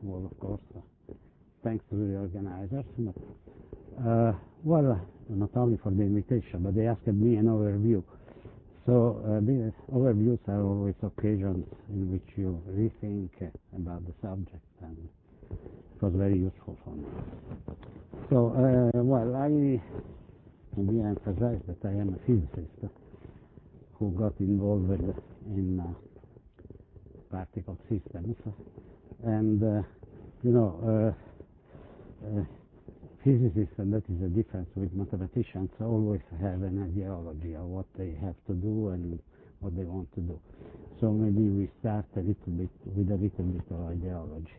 was, of course, thanks to the organizers. Well, not only for the invitation, but they asked me an overview. So the overviews are always occasions in which you rethink about the subject, and it was very useful for me. So, well, I maybe emphasize that I am a physicist who got involved in particle systems, and you know, physicists, and that is the difference with mathematicians, always have an ideology of what they have to do and what they want to do. So maybe we start a little bit with a little bit of ideology.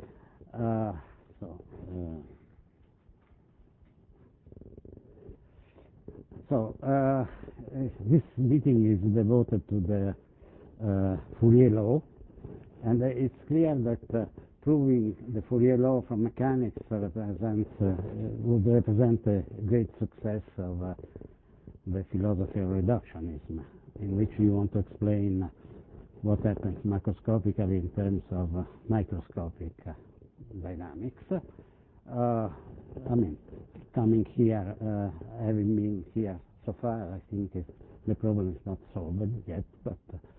This meeting is devoted to the Fourier law, and it's clear that proving the Fourier law from mechanics would represent a great success of the philosophy of reductionism, in which you want to explain what happens macroscopically in terms of microscopic dynamics. I mean, coming here, having been here so far, I think the problem is not solved yet, but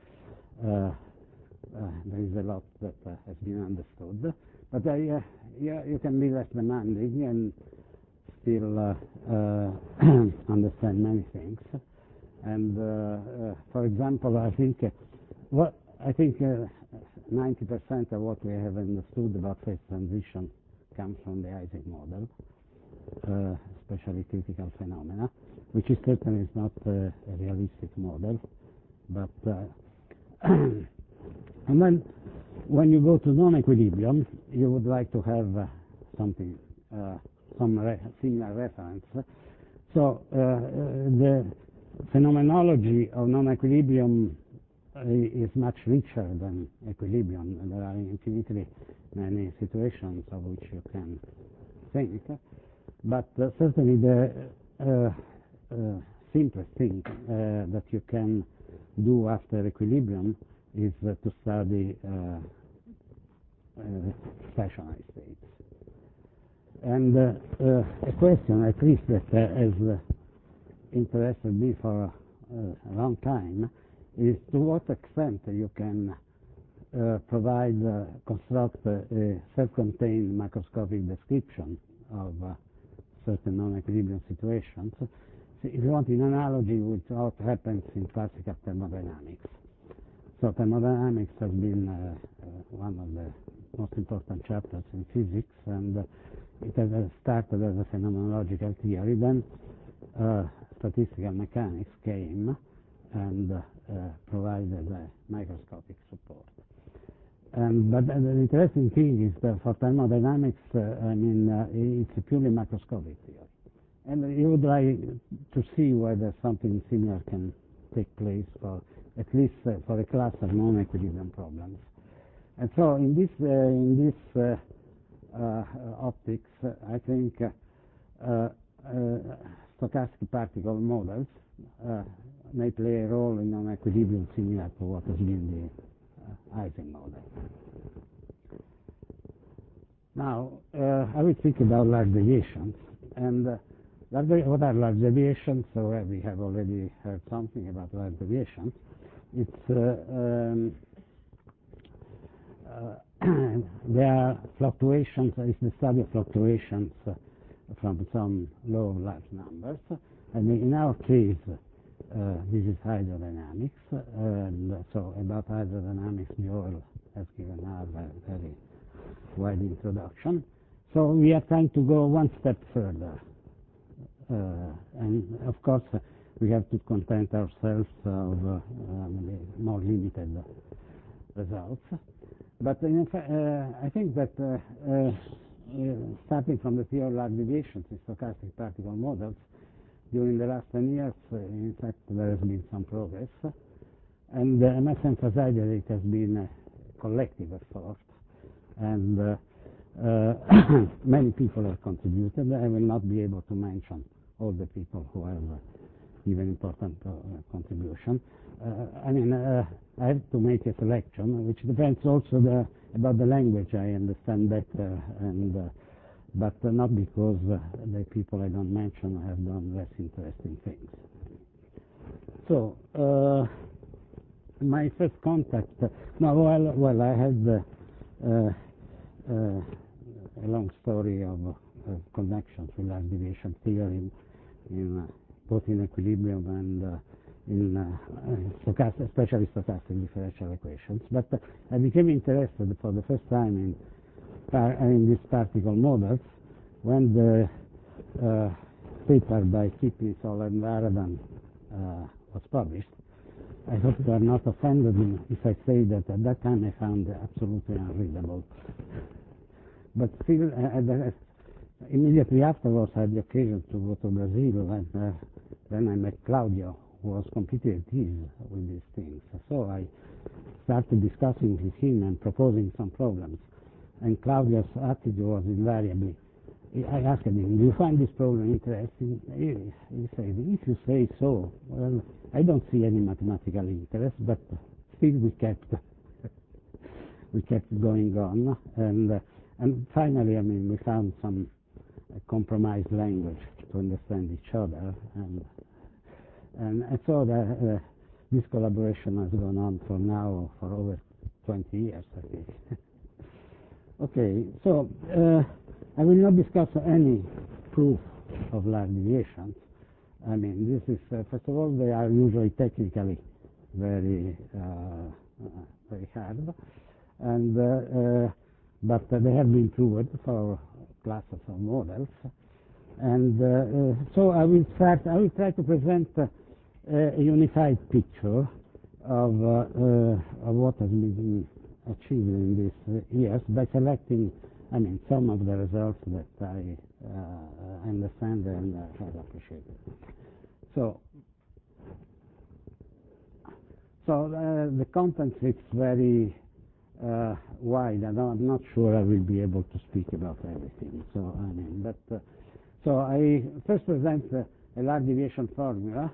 there is a lot that has been understood. But you can be less demanding and still understand many things. And for example, I think 90% of what we have understood about phase transition comes from the Ising model, especially critical phenomena, which is certainly not a realistic model. But and then when you go to non-equilibrium, you would like to have something, some similar reference. So the phenomenology of non-equilibrium is much richer than equilibrium, and there are infinitely many situations of which you can think. But certainly the simplest thing that you can do after equilibrium is to study stationary states. And a question, at least, that has interested me for a long time is to what extent you can construct a self-contained macroscopic description of certain non-equilibrium situations. So if you want, in analogy with what happens in classical thermodynamics. So thermodynamics has been one of the most important chapters in physics, and it has started as a phenomenological theory. Then statistical mechanics came and provided microscopic support. But the interesting thing is that for thermodynamics, it's a purely macroscopic theory. And you would like to see whether something similar can take place for at least for a class of non-equilibrium problems. And so in this optics, I think stochastic particle models may play a role in non-equilibrium similar to what has been the Ising model. Now, I will think about large deviations. And what are large deviations? So we have already heard something about large deviations. It's there are fluctuations. It's the study of fluctuations from some law of large numbers. And in our case, this is hydrodynamics. And so about hydrodynamics, Joel has given us a very wide introduction. So we are trying to go one step further. And of course, we have to content ourselves of more limited results. But in fact, I think that starting from the theory of large deviations in stochastic particle models, during the last 10 years, in fact, there has been some progress. And I must emphasize that it has been a collective effort. And many people have contributed. I will not be able to mention all the people who have give an important contribution. I mean, I have to make a selection, which depends also about the language. I understand better, but not because the people I don't mention have done less interesting things. So, my first contact, well, I had a long story of connections with large deviation theory, both in equilibrium and especially stochastic differential equations. But I became interested for the first time in these particle models when the paper by Kipnis, Oller, and Aradan was published. I hope you are not offended if I say that at that time I found it absolutely unreadable. But still, immediately afterwards I had the occasion to go to Brazil, and then I met Claudio, who was completely at ease with these things. So I started discussing with him and proposing some problems. And Claudio's attitude was invariably, I asked him, do you find this problem interesting? He said, if you say so. Well, I don't see any mathematical interest, but still we kept going on. And finally, I mean, we found some compromise language to understand each other. And so this collaboration has gone on for over 20 years, I think. Okay, so I will not discuss any proof of large deviations. I mean, this is, first of all, they are usually technically very hard, and but they have been proved for classes of models. And so I will try to present a unified picture of what has been achieved in these years by selecting, I mean, some of the results that I understand and have appreciated. So the content is very wide, and I'm not sure I will be able to speak about everything. So I mean, but so I first present a large deviation formula,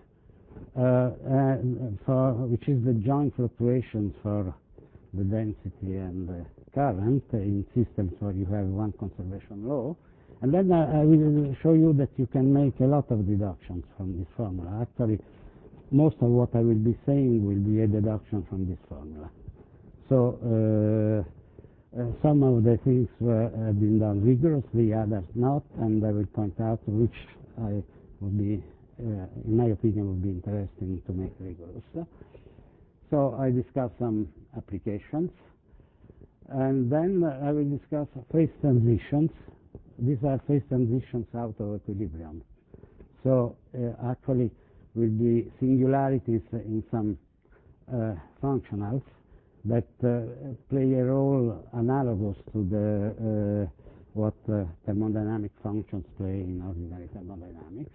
which is the joint fluctuations for the density and the current in systems where you have one conservation law. And then I will show you that you can make a lot of deductions from this formula. Actually, most of what I will be saying will be a deduction from this formula. So some of the things have been done rigorously, others not, and I will point out which I would be, in my opinion, would be interesting to make rigorous. So I discuss some applications, and then I will discuss phase transitions. These are phase transitions out of equilibrium. So actually will be singularities in some functionals that play a role analogous to the what thermodynamic functions play in ordinary thermodynamics.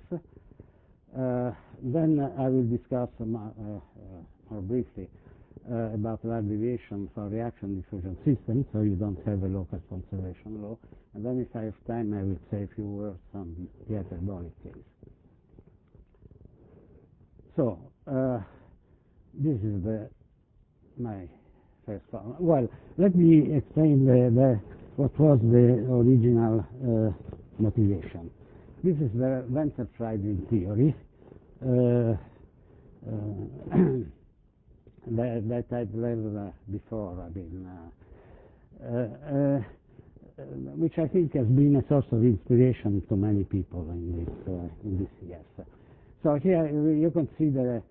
Then I will discuss more briefly about large deviation for reaction diffusion systems, so you don't have a local conservation law. And then if I have time, I will say a few words on the hyperbolic case. So this is my first formula. Well, let me explain what was the original motivation. This is the Wenzhard-Friedrich theory that I've read before. I mean, which I think has been a source of inspiration to many people in this years. So here you consider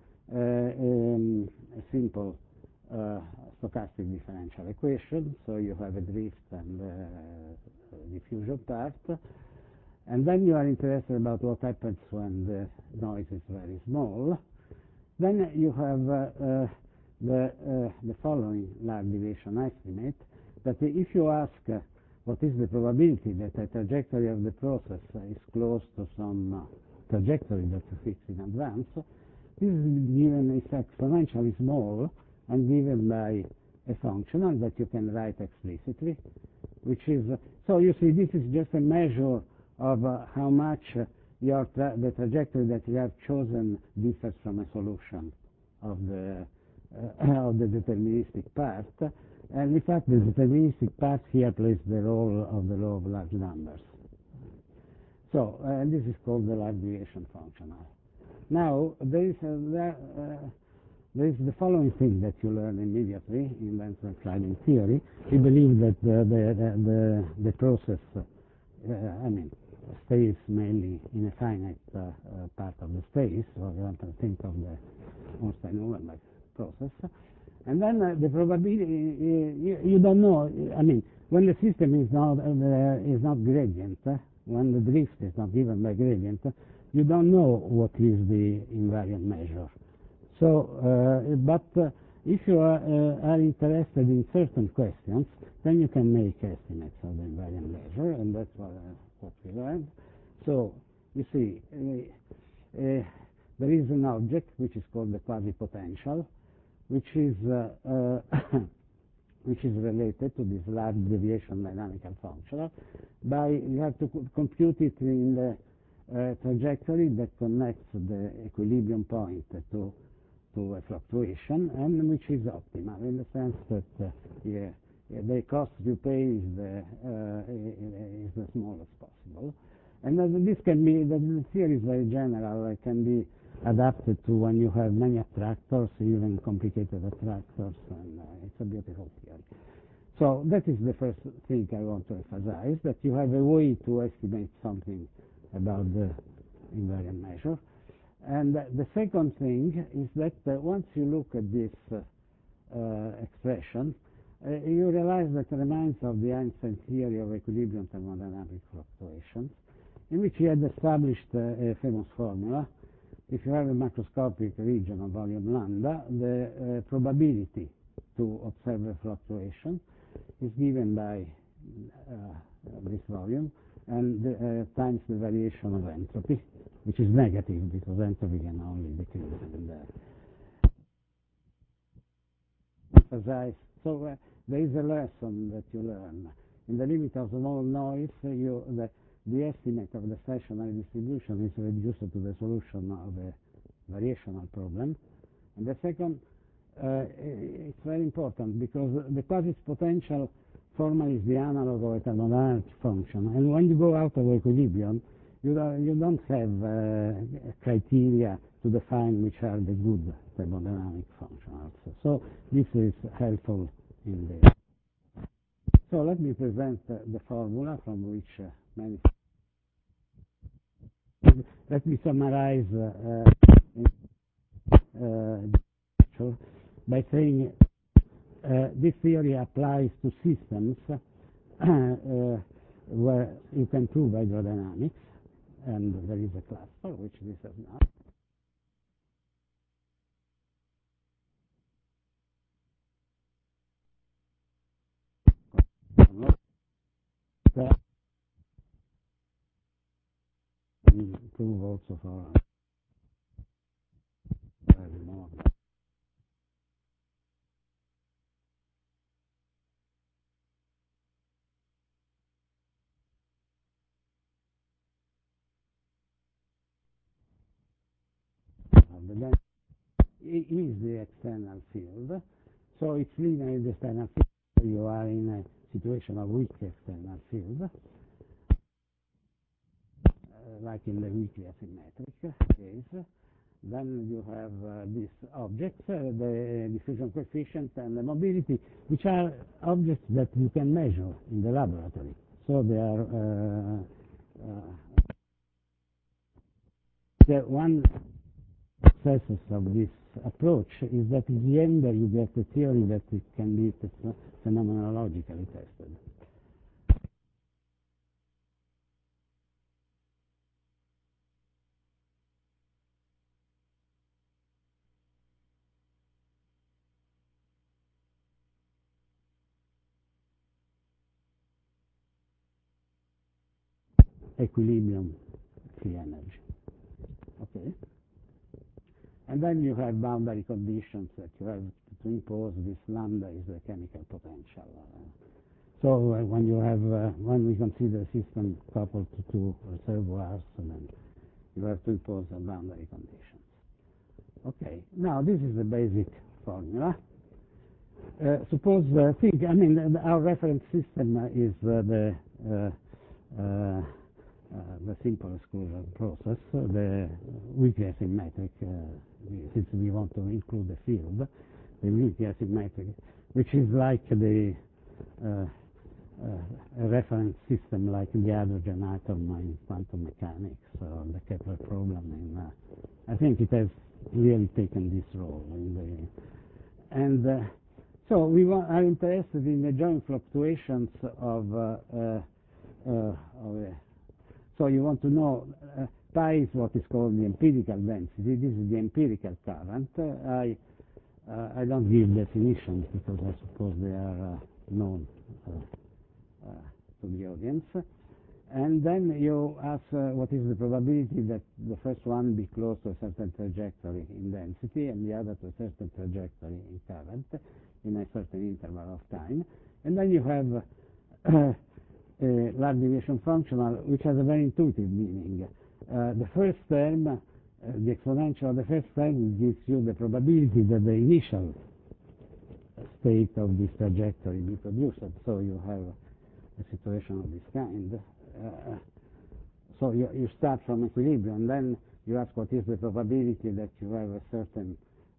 a simple stochastic differential equation. So you have a drift and diffusion part. And then you are interested about what happens when the noise is very small. Then you have the following large deviation estimate, that if you ask what is the probability that a trajectory of the process is close to some trajectory that you fix in advance, this is given is exponentially small and given by a functional that you can write explicitly, which is, so you see this is just a measure of how much the trajectory that you have chosen differs from a solution of the of the deterministic part, and in fact the deterministic part here plays the role of the law of large numbers. So this is called the large deviation function. Now there is the following thing that you learn immediately in Lenzman sliding theory. We believe that the process, stays mainly in a finite part of the space, or you want to think of the Ornstein-Uhlenbeck process. And then the probability, you don't know, when the system is not gradient, when the drift is not given by gradient, you don't know what is the invariant measure. So, if you are interested in certain questions, then you can make estimates of the invariant measure, and that's what we learned. So, you see, there is an object which is called the quasi-potential, which is related to this large deviation dynamical function. You have to compute it in the trajectory that connects the equilibrium point to a fluctuation, and which is optimal in the sense that the cost you pay is the smallest possible. And this can be, the theory is very general. It can be adapted to when you have many attractors, even complicated attractors, and it's a beautiful theory. So that is the first thing I want to emphasize, that you have a way to estimate something about the invariant measure. And the second thing is that once you look at this expression, you realize that it reminds of the Einstein theory of equilibrium thermodynamic fluctuations, in which he had established a famous formula. If you have a macroscopic region of volume lambda, the probability to observe a fluctuation is given by this volume, and times the variation of entropy, which is negative because entropy can only decrease. And emphasize. So there is a lesson that you learn. In the limit of small noise, the estimate of the stationary distribution is reduced to the solution of a variational problem. And the second, it's very important because the quasi-potential formally is the analog of a thermodynamic function. And when you go out of equilibrium, you don't have criteria to define which are the good thermodynamic functions. So this is helpful in this. So let me present the formula from which many. Let me summarize by saying this theory applies to systems where you can prove hydrodynamics, and there is a cluster which this has not. Prove also for more. Then it is the external field, so it's linear in the external field. You are in a situation of weak external field, like in the weakly asymmetric case. Then you have these objects, the diffusion coefficient and the mobility, which are objects that you can measure in the laboratory. So they are the one success of this approach is that in the end you get a theory that it can be phenomenologically tested. Equilibrium free energy. Okay. And then you have boundary conditions that you have to impose. This lambda is the chemical potential. So when you have when we consider a system coupled to two reservoirs, and then You have to impose a boundary conditions. Okay, now this is the basic formula. Suppose, our reference system is the simple exclusion process, the weakly asymmetric, since we want to include the field, the weakly asymmetric, which is like the a reference system like the hydrogen atom in quantum mechanics or the Kepler problem. I think it has really taken this role so we are interested in the joint fluctuations of so you want to know pi is what is called the empirical density. This is the empirical current. I don't give definitions because I suppose they are known to the audience. And then you ask what is the probability that the first one be close to a certain trajectory in density and the other to a certain trajectory in current in a certain interval of time. And then you have a large deviation functional, which has a very intuitive meaning. The first term, the exponential of the first term, gives you the probability that the initial state of this trajectory be produced. So you have a situation of this kind. So you start from equilibrium, and then you ask what is the probability that you have a certain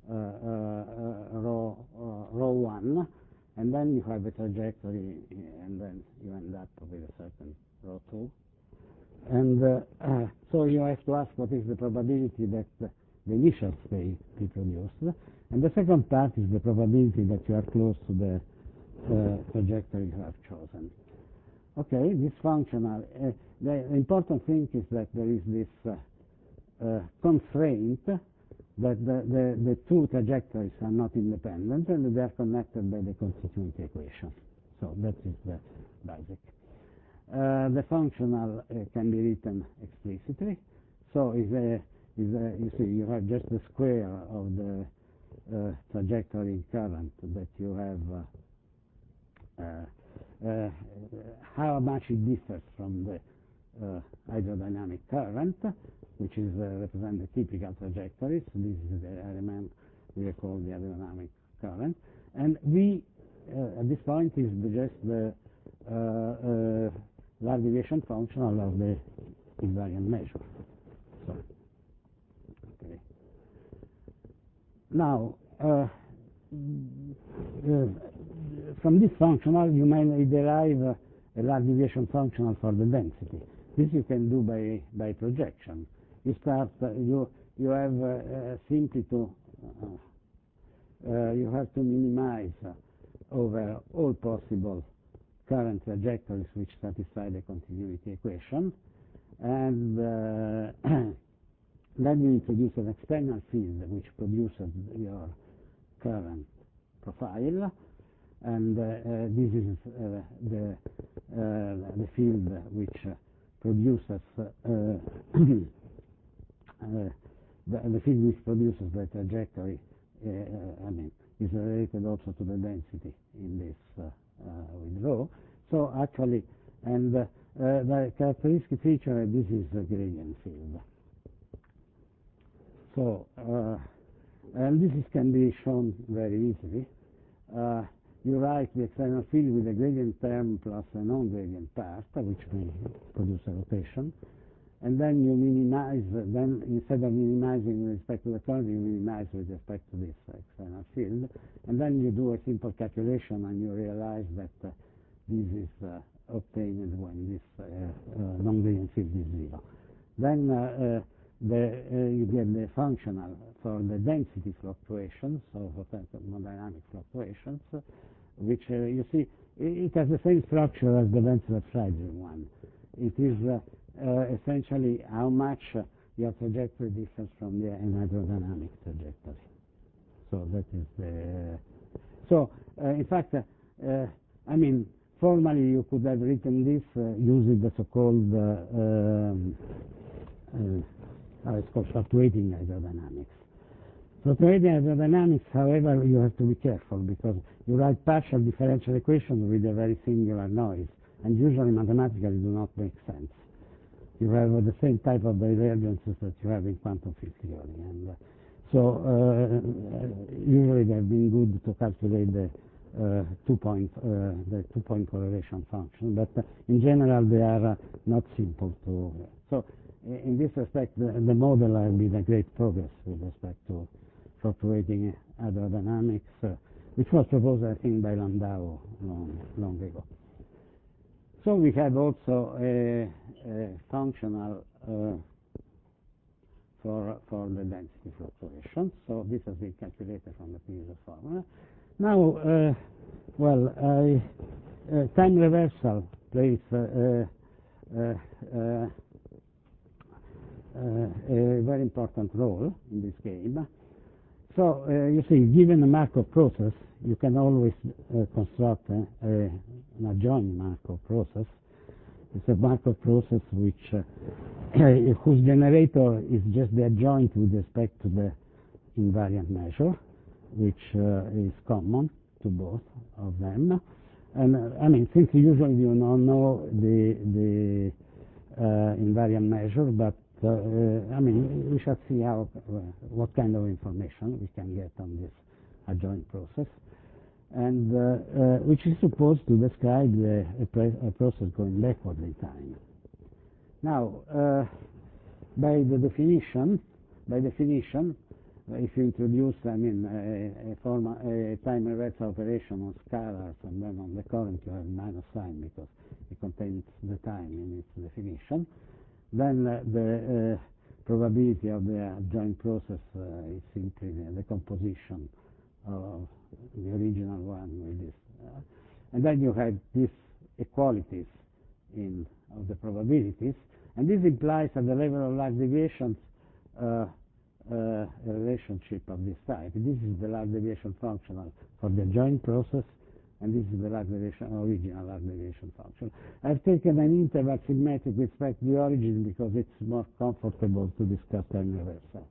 rho 1, and then you have a trajectory, and then you end up with a certain rho 2. And so you have to ask what is the probability that the initial state be produced. And the second part is the probability that you are close to the trajectory you have chosen. Okay, this functional, the important thing is that there is this constraint that the two trajectories are not independent and they are connected by the constituent equation. So that is the basic. The functional can be written explicitly. So you see, you have just the square of the trajectory in current that you have how much it differs from the hydrodynamic current, which is represent the typical trajectories. This is the element we recall the hydrodynamic current, and V at this point is just the large deviation functional of the invariant measure. So, okay. Now. From this functional, you may derive a large deviation functional for the density. This you can do by projection. You start, you have simply to, you have to minimize over all possible current trajectories which satisfy the continuity equation, and then you introduce an external field which produces your current profile, and this is the field which produces the field which produces the trajectory. Is related also to the density in this with rho. So actually, and the characteristic feature this is the gradient field. So. And this can be shown very easily. You write the external field with a gradient term plus a non-gradient part, which may produce a rotation. And then you minimize, then instead of minimizing with respect to the current, you minimize with respect to this external field. And then you do a simple calculation and you realize that this is obtained when this non-gradient field is 0. Then you get the functional for the density fluctuations, so thermodynamic fluctuations, which you see, it has the same structure as the Wenzler-Freidzin one. It is essentially how much your trajectory differs from the hydrodynamic trajectory. So that is the... So, in fact, formally you could have written this using the so-called it's called fluctuating hydrodynamics. Fluctuating hydrodynamics, however, you have to be careful because you write partial differential equations with a very singular noise, and usually mathematically do not make sense. you have the same type of divergences that you have in quantum field theory. And so usually they've been good to calculate the two-point correlation function, but in general they are not simple to. So in this respect, the model has been a great progress with respect to fluctuating hydrodynamics, which was proposed, I think, by Landau long ago. So we have also a functional for the density fluctuations. So this has been calculated from the previous formula. Now, time reversal plays a very important role in this game. So you see, given the Markov process, you can always construct an adjoint Markov process. It's a Markov process which whose generator is just the adjoint with respect to the invariant measure, which is common to both of them. And I mean, since usually you don't know the invariant measure, but I mean, we shall see how what kind of information we can get on this adjoint process, and which is supposed to describe a process going backward in time. Now, by definition, if you introduce, I mean, a time reversal operation on scalars, and then on the current you have minus sign because it contains the time in its definition, then the probability of the adjoint process is simply the composition of the original one with this. And then you have these equalities of the probabilities, and this implies at the level of lag deviations a relationship of this type. This is the lag deviation functional for the adjoint process, and this is the lag deviation, original lag deviation function. I've taken an interval symmetric with respect to the origin because it's more comfortable to discuss time reversal.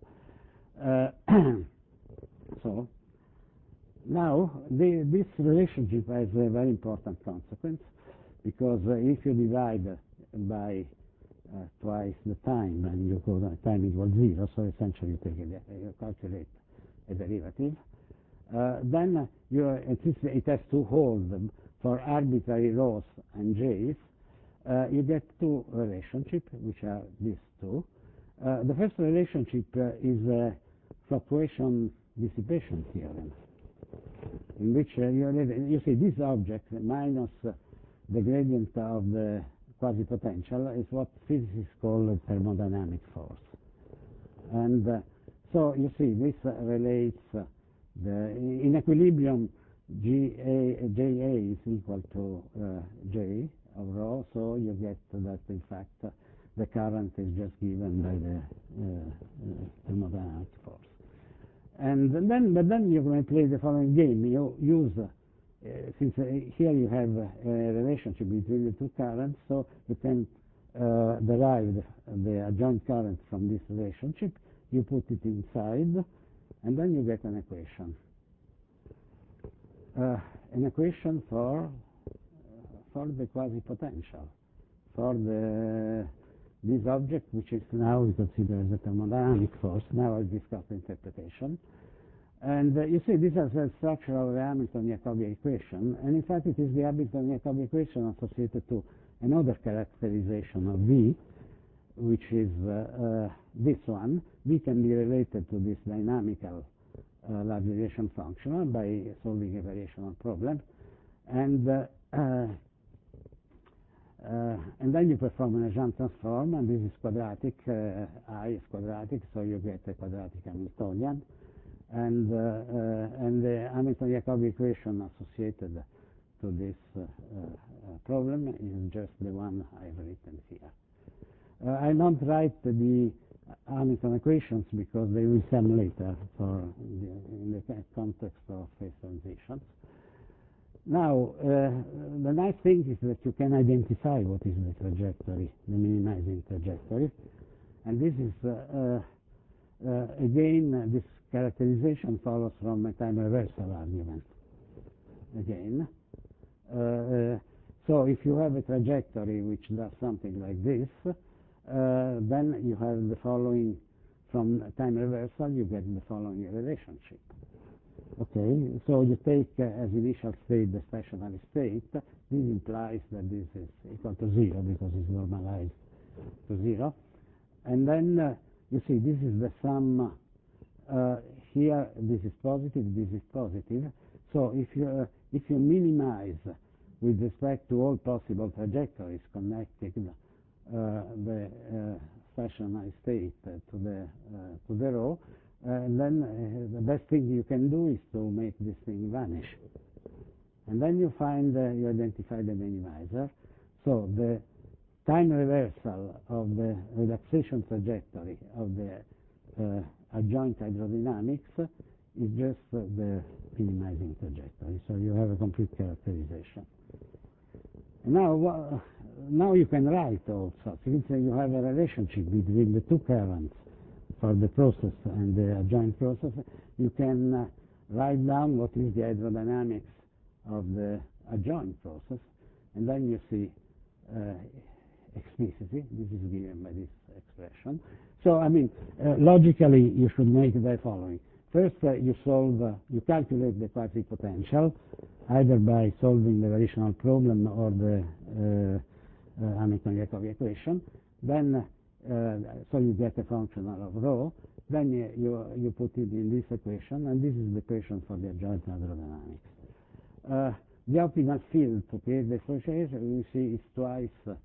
So now this relationship has a very important consequence, because if you divide by twice the time, and you go time equals 0, so essentially you calculate a derivative. Then it has to hold for arbitrary rhos and j's. You get two relationships, which are these two. The first relationship is a fluctuation dissipation theorem, in which you see this object minus the gradient of the quasi-potential is what physicists call a thermodynamic force. And so you see this relates in equilibrium JA is equal to J of rho, so you get that in fact the current is just given by the thermodynamic force. And then you're going to play the following game. You use since here you have a relationship between the two currents, so you can derive the adjoint current from this relationship. You put it inside, and then you get an equation. An equation for the quasi-potential, for this object, which is now we consider as a thermodynamic force. Now I'll discuss the interpretation. And you see, this is a structure of the Hamilton-Jacobi equation, and in fact it is the Hamilton-Jacobi equation associated to another characterization of V, which is this one. V can be related to this dynamical lag deviation function by solving a variational problem, and then you perform an Legendre transform, and this is quadratic. I is quadratic, so you get a quadratic Hamiltonian. And the Hamilton-Jacobi equation associated to this problem is just the one I've written here. I don't write the Hamilton equations because they will come later in the context of phase transitions. Now, the nice thing is that you can identify what is the trajectory, the minimizing trajectory, and this is again this characterization follows from a time reversal argument. Again, so if you have a trajectory which does something like this, then you have the following, from time reversal, you get the following relationship. Okay, so you take as initial state the stationary state. This implies that this is equal to 0 because it's normalized to 0. And then you see this is the sum. Here this is positive, this is positive. So if you minimize with respect to all possible trajectories connecting the stationary state to the row, then the best thing you can do is to make this thing vanish. And then you find, you identify the minimizer. So the time reversal of the relaxation trajectory of the adjoint hydrodynamics is just the minimizing trajectory. So you have a complete characterization. And now you can write also. Since you have a relationship between the two currents for the process and the adjoint process, you can write down what is the hydrodynamics of the adjoint process, and then you see explicitly, this is given by this expression. So, I mean, logically, you should make the following. First, you calculate the quasi-potential, either by solving the variational problem or the Hamilton-Jacobi equation. Then, so you get a function of rho. Then you put it in this equation, and this is the equation for the adjoint hydrodynamics. The optimal field to create the association, you see, is twice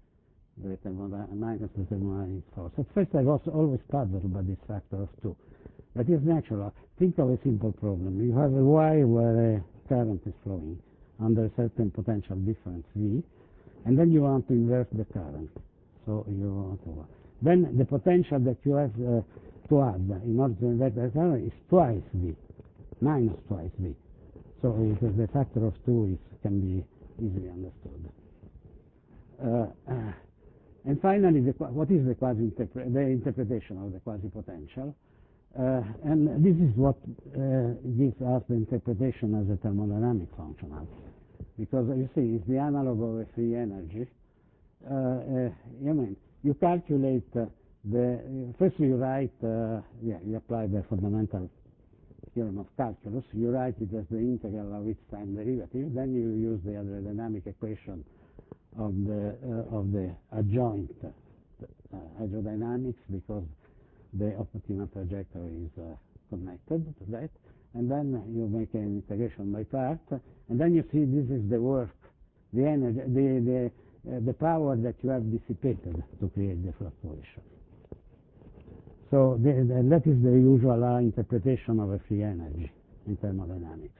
the minus the thermodynamic force. At first I was always puzzled by this factor of 2. But it's natural. Think of a simple problem. You have a wire where a current is flowing under a certain potential difference V, and then you want to invert the current. So you want to... Then the potential that you have to add in order to invert the current is twice V, minus twice V. So the factor of 2 can be easily understood. And finally, what is the interpretation of the quasi-potential? And this is what gives us the interpretation as a thermodynamic function. Because you see, it's the analog of a free energy. You calculate first you write, you apply the fundamental theorem of calculus. You write it as the integral of its time derivative. Then you use the hydrodynamic equation of the adjoint hydrodynamics because the optimal trajectory is connected to that, and then you make an integration by part, and then you see this is the work, the energy, the power that you have dissipated to create the fluctuation. So that is the usual interpretation of a free energy in thermodynamics.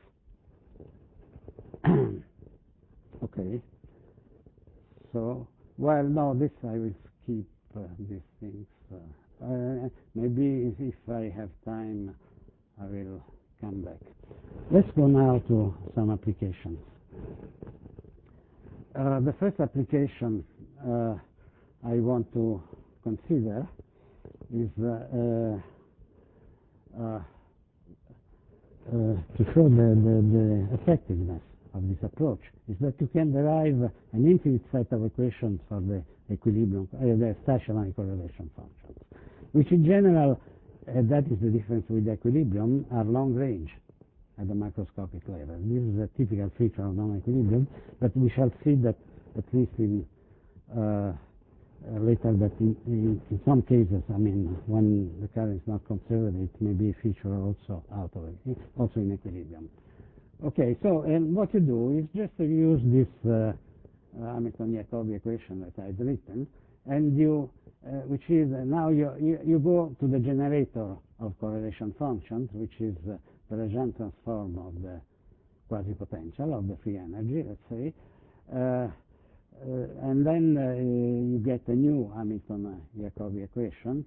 Okay. So, well, no, this I will skip these things. Maybe if I have time, I will come back. Let's go now to some applications. The first application I want to consider is to show the effectiveness of this approach, is that you can derive an infinite set of equations for the equilibrium, the stationary correlation functions, which in general, that is the difference with the equilibrium, are long range at the macroscopic level. This is a typical feature of non-equilibrium, but we shall see that at least in later that in some cases, I mean, when the current is not conserved, it may be a feature also out of it, also in equilibrium. Okay, so and what you do is just to use this Hamilton-Jacobi equation that I've written, and you, which is now you go to the generator of correlation functions, which is the Legendre transform of the quasi-potential of the free energy, let's say, and then you get a new Hamilton-Jacobi equation,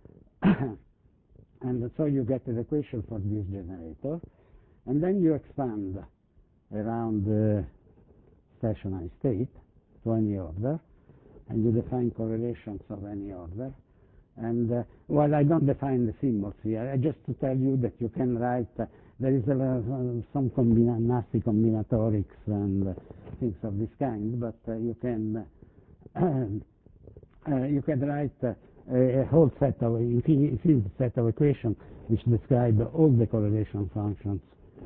and so you get an equation for this generator. And then you expand around the stationary state to any order, and you define correlations of any order. And, well, I don't define the symbols here. Just to tell you that you can write, there is some nasty combinatorics and things of this kind, but you can you can write a whole set of infinite set of equations which describe all the correlation functions.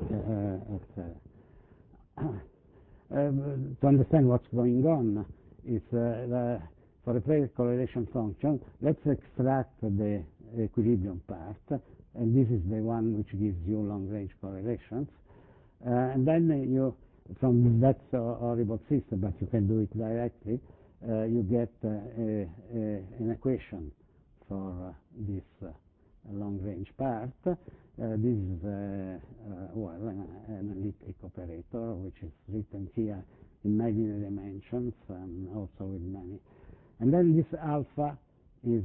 To understand what's going on, is for a correlation function, let's extract the equilibrium part, and this is the one which gives you long-range correlations. And then you, from that horrible system, but you can do it directly, you get an equation for this long-range part. This is well, an elliptic operator, which is written here in many dimensions and also with many. And then this alpha is,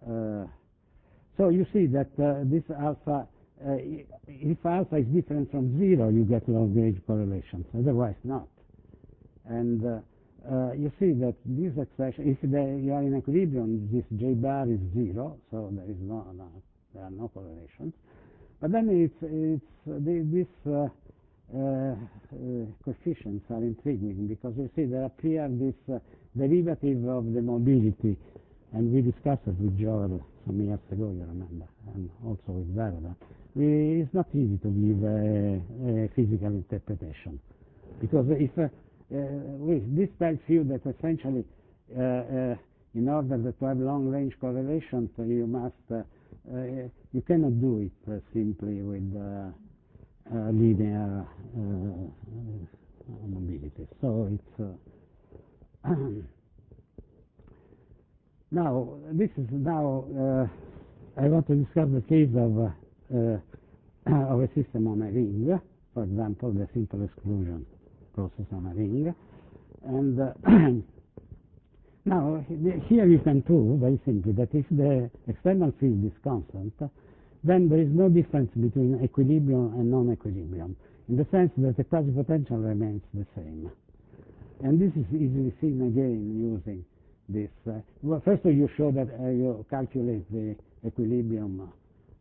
so you see that this alpha, if alpha is different from 0, you get long-range correlations, otherwise not. And you see that this expression, if you are in equilibrium, this J bar is 0, so there are no correlations. But then these coefficients are intriguing, because you see there appear this derivative of the mobility, and we discussed it with Joel some years ago, you remember, and also with Verda. It's not easy to give a physical interpretation, because if this tells you that essentially in order to have long-range correlations, you must you cannot do it simply with linear mobility. So it's now this is I want to discuss the case of a system on a ring, for example, the simple exclusion process on a ring, and now here you can prove very simply that if the external field is constant, then there is no difference between equilibrium and non-equilibrium, in the sense that the quasi-potential remains the same. And this is easily seen again using this. Well, first you show that you calculate the equilibrium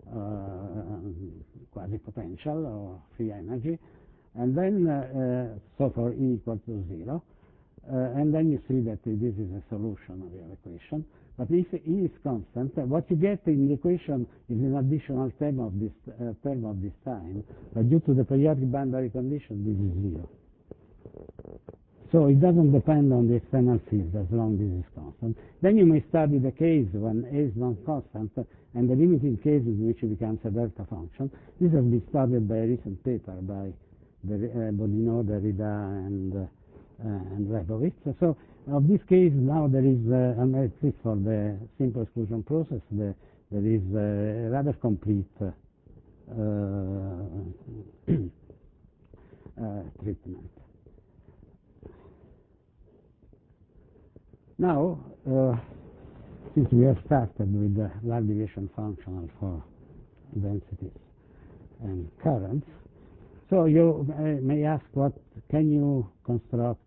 quasi-potential or free energy, and then so for E equal to 0, and then you see that this is a solution of your equation. But if E is constant, what you get in the equation is an additional term of this time, but due to the periodic boundary condition, this is 0. So it doesn't depend on the external field as long as this is constant. Then you may study the case when A is non-constant, and the limiting case in which it becomes a delta function. This has been studied by a recent paper by Bodino, Derrida, and Lebowitz. So of this case now there is, at least for the simple exclusion process, there is a rather complete treatment. Now, since we have started with the large deviation functional for densities and currents, so you may ask, what can you construct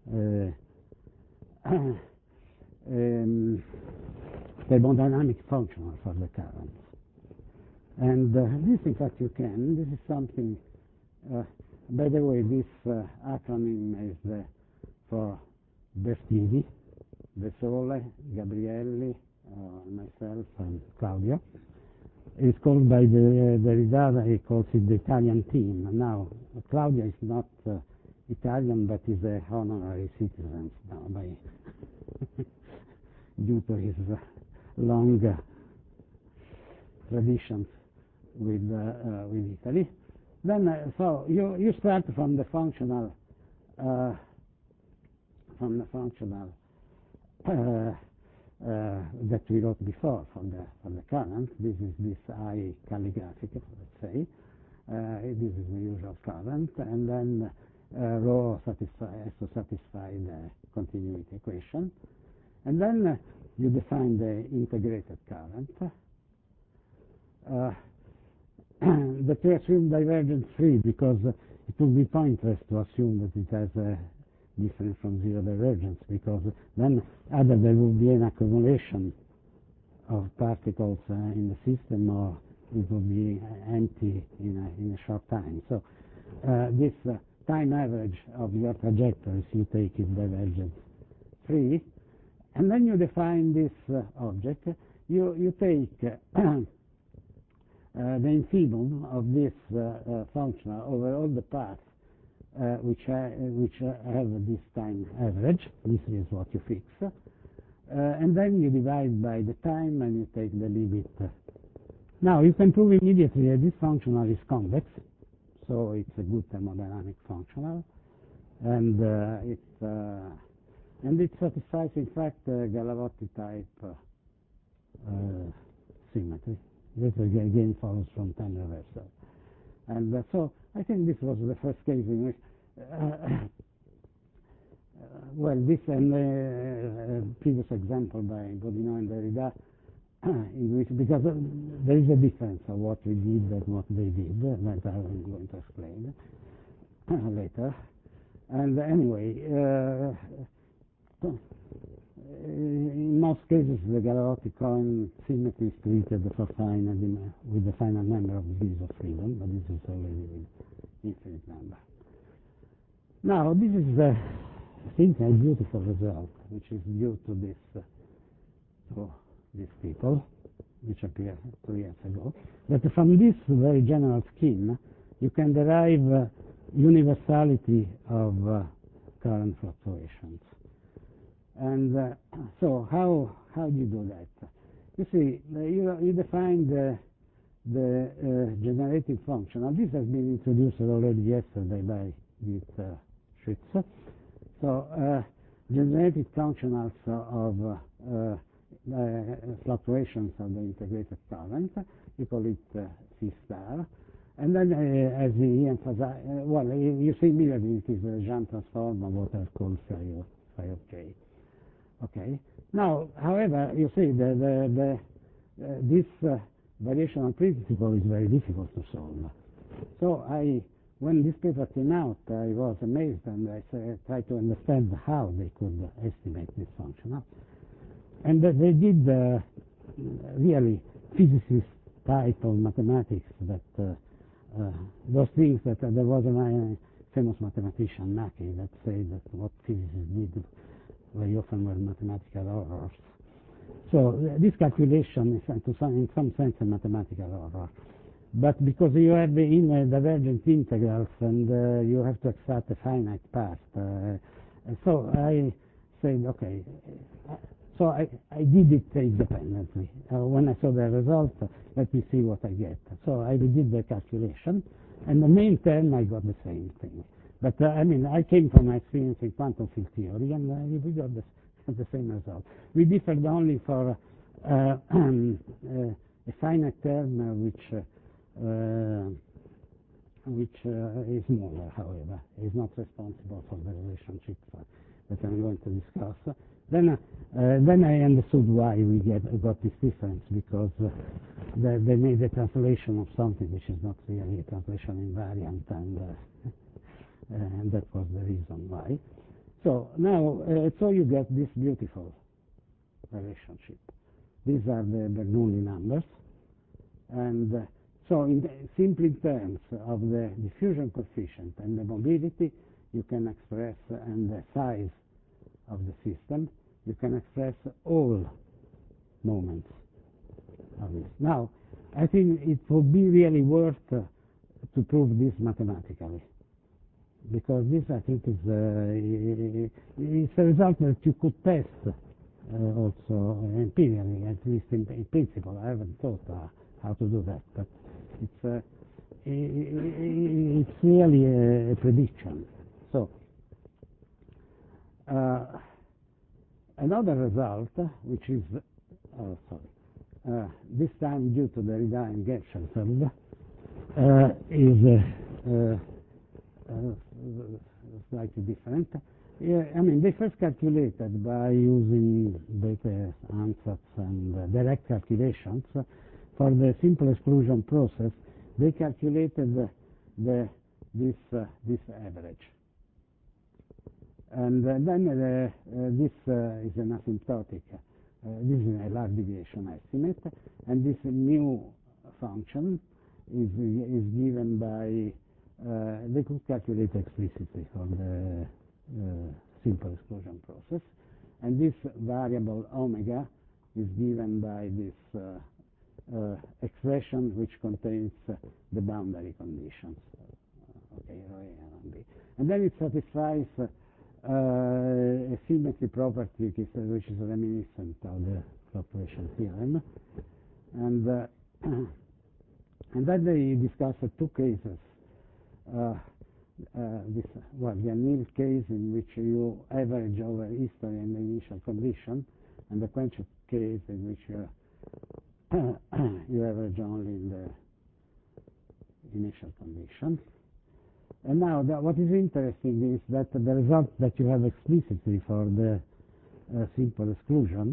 thermodynamic functional for the currents? And this, in fact, you can. This is something, by the way, this acronym is for Bertini, De Sole, Gabrielli, myself, and Claudio. It's called by Derrida, he calls it the Italian team. Now, Claudio is not Italian, but is an honorary citizen now by due to his long traditions with Italy. Then, so you start from the functional that we wrote before from the current. This is this I calligraphic, let's say. This is the usual current, and then rho has to satisfy the continuity equation, and then you define the integrated current. That we assume divergence free, because it would be pointless to assume that it has a different from zero divergence, because then either there will be an accumulation of particles in the system, or it will be empty in a short time. So this time average of your trajectories you take is divergence free, And then you define this object. You take the infimum of this function over all the paths which have this time average. This is what you fix. And then you divide by the time and you take the limit. Now you can prove immediately that this functional is convex, so it's a good thermodynamic functional, and it satisfies in fact Galotti type symmetry. This again follows from time reversal. And so I think this was the first case in which, well, this and previous example by Godinot and Derrida, in which, because there is a difference of what we did and what they did, that I'm going to explain later. And anyway, in most cases, the Galotti coin symmetry is treated for with the final number of degrees of freedom, but this is already with infinite number. Now, this is, I think, a beautiful result, which is due to this, to these people, which appeared 2 years ago. That from this very general scheme, you can derive universality of current fluctuations. And so how do you do that? You see, you define the generating function. And this has been introduced already yesterday by Dieter Schütz. So generating functionals of fluctuations of the integrated current, you call it C star. And then, as he emphasized, well, you see immediately it is a Jean transform of what I've called phi of J. Okay. Now, however, you see this variational principle is very difficult to solve. So when this paper came out, I was amazed, and I tried to understand how they could estimate this function. And they did really physicist type of mathematics, that those things that there was a famous mathematician, Naki, that said that what physicists did very often were mathematical errors. So this calculation is in some sense a mathematical error. But because you have divergent integrals and you have to extract a finite path, so I said, okay, so I did it independently. When I saw the result, let me see what I get. So I did the calculation, and the main term I got the same thing. But I mean, I came from my experience in quantum field theory, and we got the same result. We differed only for a finite term which is smaller, however, is not responsible for the relationship that I'm going to discuss. Then I understood why we got this difference, because they made a translation of something which is not really a translation invariant, and that was the reason why. So now, so you get this beautiful relationship. These are the Bernoulli numbers, and so simply in terms of the diffusion coefficient and the mobility, you can express, and the size of the system, you can express all moments of this. Now, I think it would be really worth to prove this mathematically, because this, I think, is it's a result that you could test also empirically, at least in principle. I haven't thought how to do that, but it's really a prediction. So another result, which is this time due to Derrida and Gershenfeld, is slightly different. I mean, they first calculated by using Bethe ansatz and direct calculations. For the simple exclusion process, they calculated this average. And then this is an asymptotic, this is a large deviation estimate, and this mu function is given by, they could calculate explicitly for the simple exclusion process. and this variable omega is given by this expression which contains the boundary conditions. Okay, rho A and B. And then it satisfies a symmetry property which is reminiscent of the fluctuation theorem. And then they discuss two cases. The annealed case in which you average over history and the initial condition, and the quench case in which you average only in the initial condition. And now, what is interesting is that the result that you have explicitly for the simple exclusion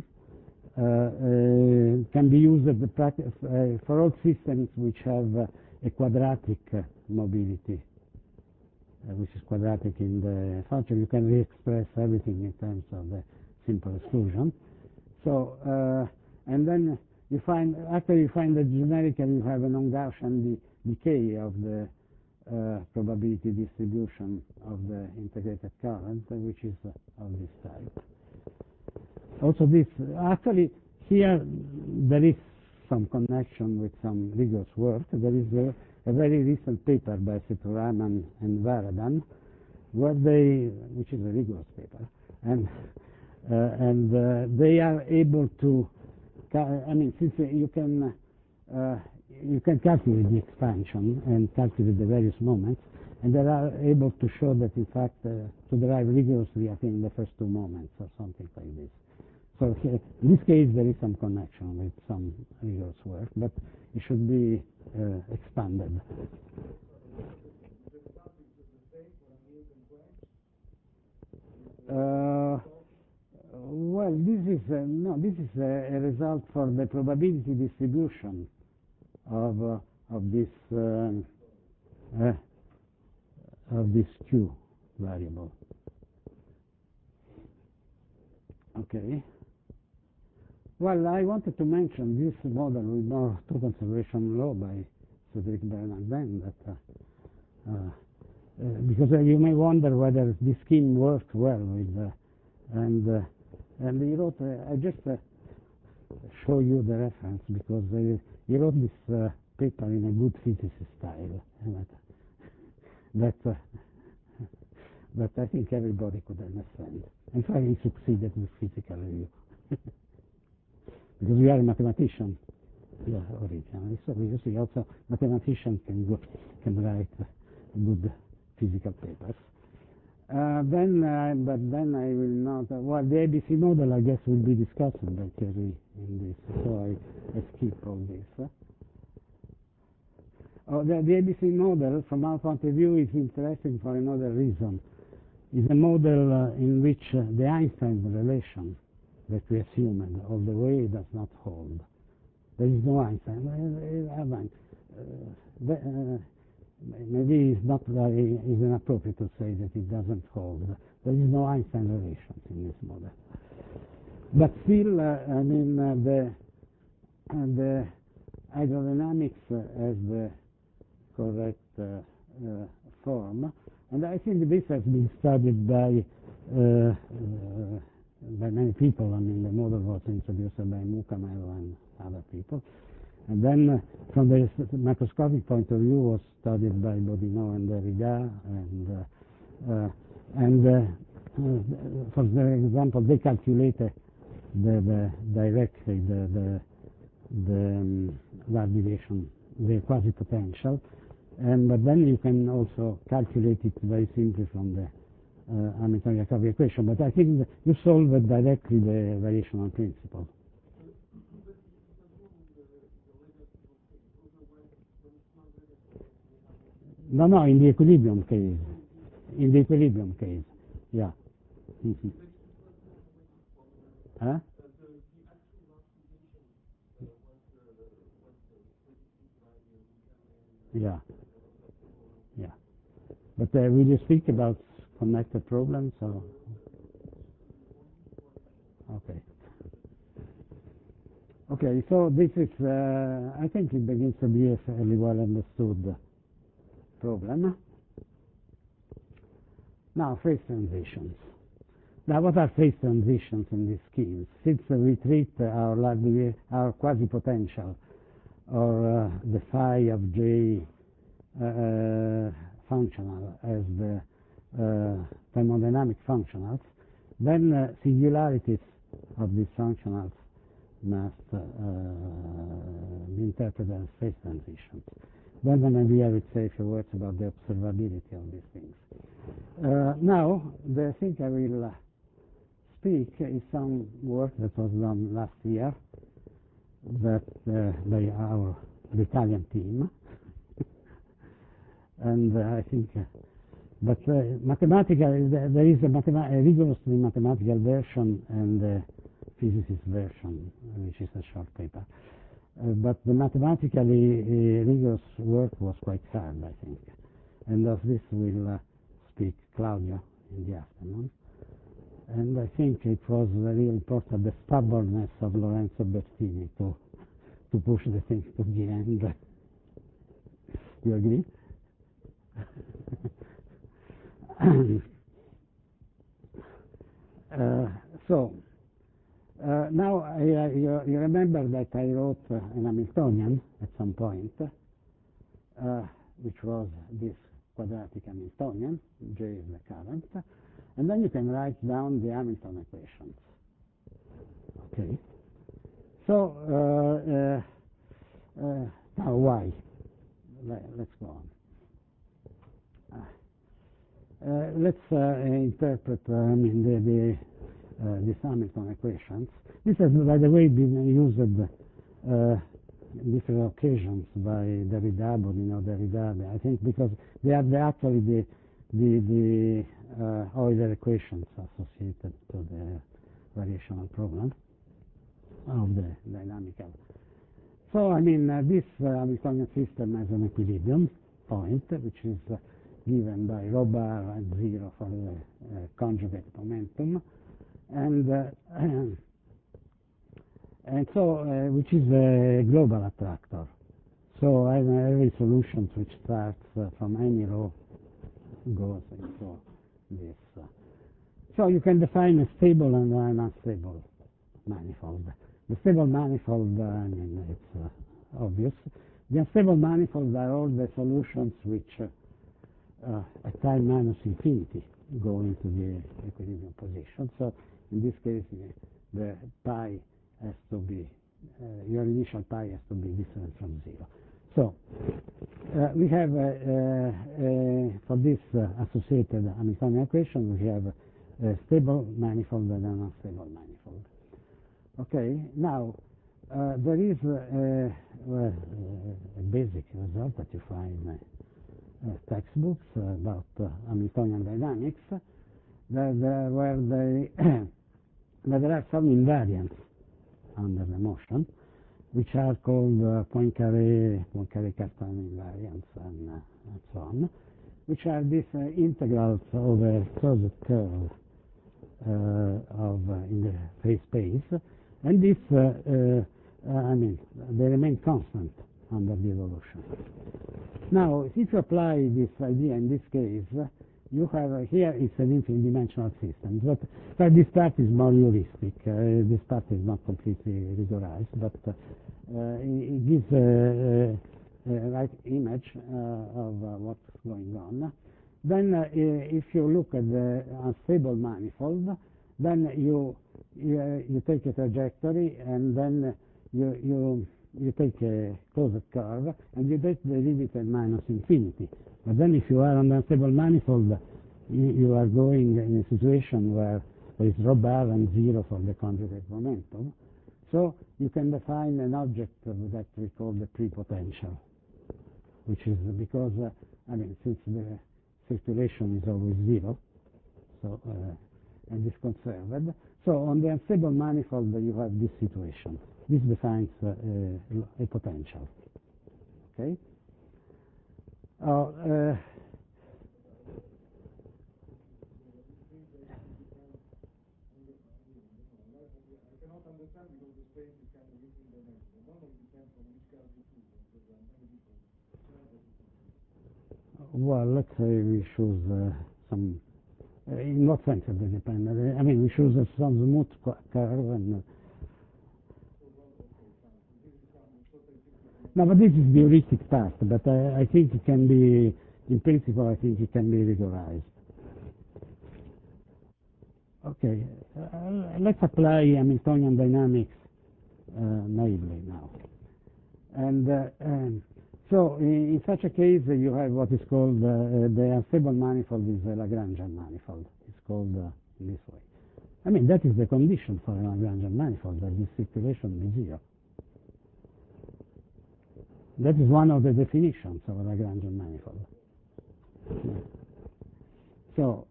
can be used as the practice for all systems which have a quadratic mobility, which is quadratic in the function. You can re-express everything in terms of the simple exclusion. So, and then you find, after you find that generically you have a non-Gaussian decay of the probability distribution of the integrated current, which is of this type. Also this, actually here there is some connection with some rigorous work. There is a very recent paper by Sethuraman and Varadan, where which is a rigorous paper, and they are able to, since you can calculate the expansion and calculate the various moments, and they are able to show that, in fact, to derive rigorously, I think, the first two moments or something like this. So here, in this case, there is some connection with some rigorous work, but it should be expanded. Well, this is a result for the probability distribution of this Q variable. Okay. Well, I wanted to mention this model with more two conservation law by Cedric Bernardin, that because you may wonder whether this scheme works well with and he wrote. I just show you the reference because he wrote this paper in a good physicist style, and that I think everybody could understand. In fact, he succeeded with physical review. Because we are a mathematician, originally, so you see also mathematicians can write good physical papers. But then I will not. Well, the ABC model, I guess, will be discussed by Thierry in this, so I skip all this. The ABC model, from our point of view, is interesting for another reason. It's a model in which the Einstein relation that we assumed all the way does not hold. There is no Einstein. Maybe it's not very inappropriate to say that it doesn't hold. There is no Einstein relations in this model. But still, the hydrodynamics has the correct form, and I think this has been studied by many people. The model was introduced by Mukamel and other people. And then, from the macroscopic point of view, was studied by Bodinot and Derrida. For example, they calculated directly the Large deviation, the quasi-potential. But then you can also calculate it very simply from the Hamilton-Jacobi equation. But I think that you solve it directly the variational principle. No, in the equilibrium case. In the equilibrium case, yeah. Mm-hmm. Huh? Yeah. Yeah. But will you speak about connected problems or? Okay. Okay, so this is, I think it begins to be a fairly well understood problem. Now, phase transitions. Now, what are phase transitions in these schemes? Since we treat our quasi-potential, or the phi of J functional as the thermodynamic functionals, then singularities of these functionals must be interpreted as phase transitions. Then maybe I would say a few words about the observability of these things. Now, the thing I will speak is some work that was done last year that by our Italian team. And I think, but mathematically, there is a rigorously mathematical version and a physicist version, which is a short paper. But the mathematically rigorous work was quite hard, I think. And of this will speak Claudio in the afternoon. And I think it was very important, the stubbornness of Lorenzo Bertini to push the thing to the end. You agree? Now you remember that I wrote an Hamiltonian at some point, which was this quadratic Hamiltonian, J is the current, and then you can write down the Hamilton equations. Okay. So now why? Let's go on. Let's interpret these Hamilton equations. This has, by the way, been used on different occasions by Derrida, Bonino Derrida, I think, because they are actually the Euler equations associated to the variational problem of the dynamical. So, I mean, this Hamiltonian system has an equilibrium point, which is given by rho bar and 0 for the conjugate momentum, and so which is a global attractor. So every solution which starts from any rho goes into this. So you can define a stable and an unstable manifold. The stable manifold, I mean, it's obvious. The unstable manifolds are all the solutions which at time minus infinity go into the equilibrium position. So in this case, the pi has to be, your initial pi has to be different from 0. So we have, for this associated Hamiltonian equation, we have a stable manifold and an unstable manifold. Okay, now there is a basic result that you find in textbooks about Hamiltonian dynamics, where there are some invariants under the motion, which are called Poincaré Cartan invariants and so on, which are these integrals over closed curve in the phase space, and this, I mean, they remain constant under the evolution. Now, if you apply this idea in this case, you have here it's an infinite dimensional system, but this part is more heuristic. This part is not completely rigorized, but it gives a right image of what's going on. Then, if you look at the unstable manifold, then you take a trajectory, and then you take a closed curve, and you take the limit at minus infinity. But then if you are on the unstable manifold, you are going in a situation where there is rho bar and 0 for the conjugate momentum. So you can define an object that we call the prepotential, which is because, I mean, since the circulation is always 0, so and is conserved. So on the unstable manifold, you have this situation. This defines a potential. Okay. Well, let's say we choose some In what sense are they dependent? I mean, we choose some smooth curve and... No, but this is the heuristic part, but I think it can be, in principle, I think it can be rigorized. Okay, let's apply Hamiltonian dynamics naively now. And so in such a case, you have what is called the unstable manifold is a Lagrangian manifold. It's called in this way. I mean, that is the condition for a Lagrangian manifold, that this circulation be zero. That is one of the definitions of a Lagrangian manifold. So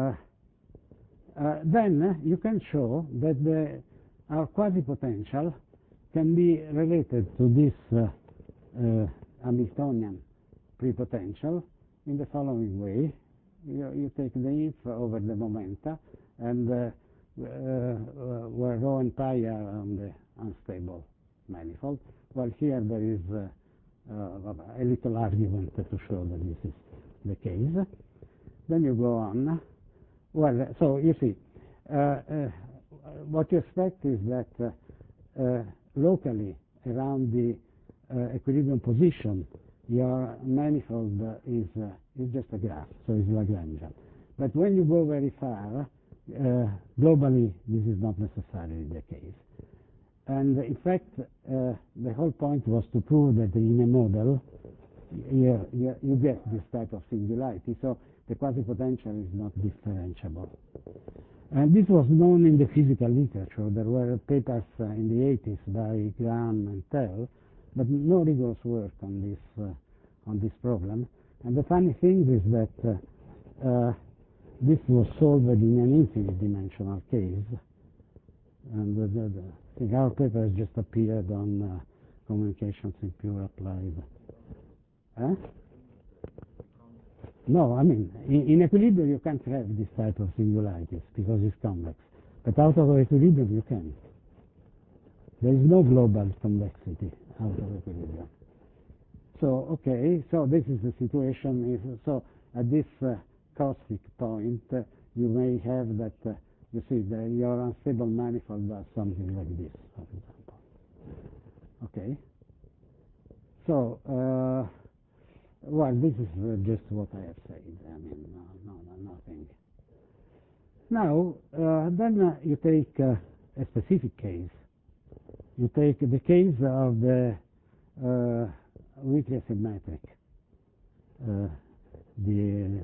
then you can show that our quasi-potential can be related to this Hamiltonian prepotential in the following way. You take the inf over the momenta, and where rho and pi are on the unstable manifold, while here there is a little argument to show that this is the case. Then you go on. Well, so you see, what you expect is that locally around the equilibrium position, your manifold is just a graph, so it's Lagrangian. But when you go very far, globally, this is not necessarily the case. And in fact, the whole point was to prove that in a model, you get this type of singularity, so the quasi-potential is not differentiable. And this was known in the physical literature. There were papers in the 80s by Graham and Tell, but no rigorous work on this problem. And the funny thing is that this was solved in an infinite dimensional case, and I think our paper has just appeared on Communications in Pure Applied. No, I mean, in equilibrium you can't have this type of singularities because it's convex. But out of equilibrium you can. There is no global convexity out of equilibrium. So, okay, so this is the situation. So at this cosmic point, you may have that, you see, your unstable manifold does something like this, for example. Okay? So, well, this is just what I have said. I mean, nothing. Now, then you take a specific case. You take the case of the weakly asymmetric, the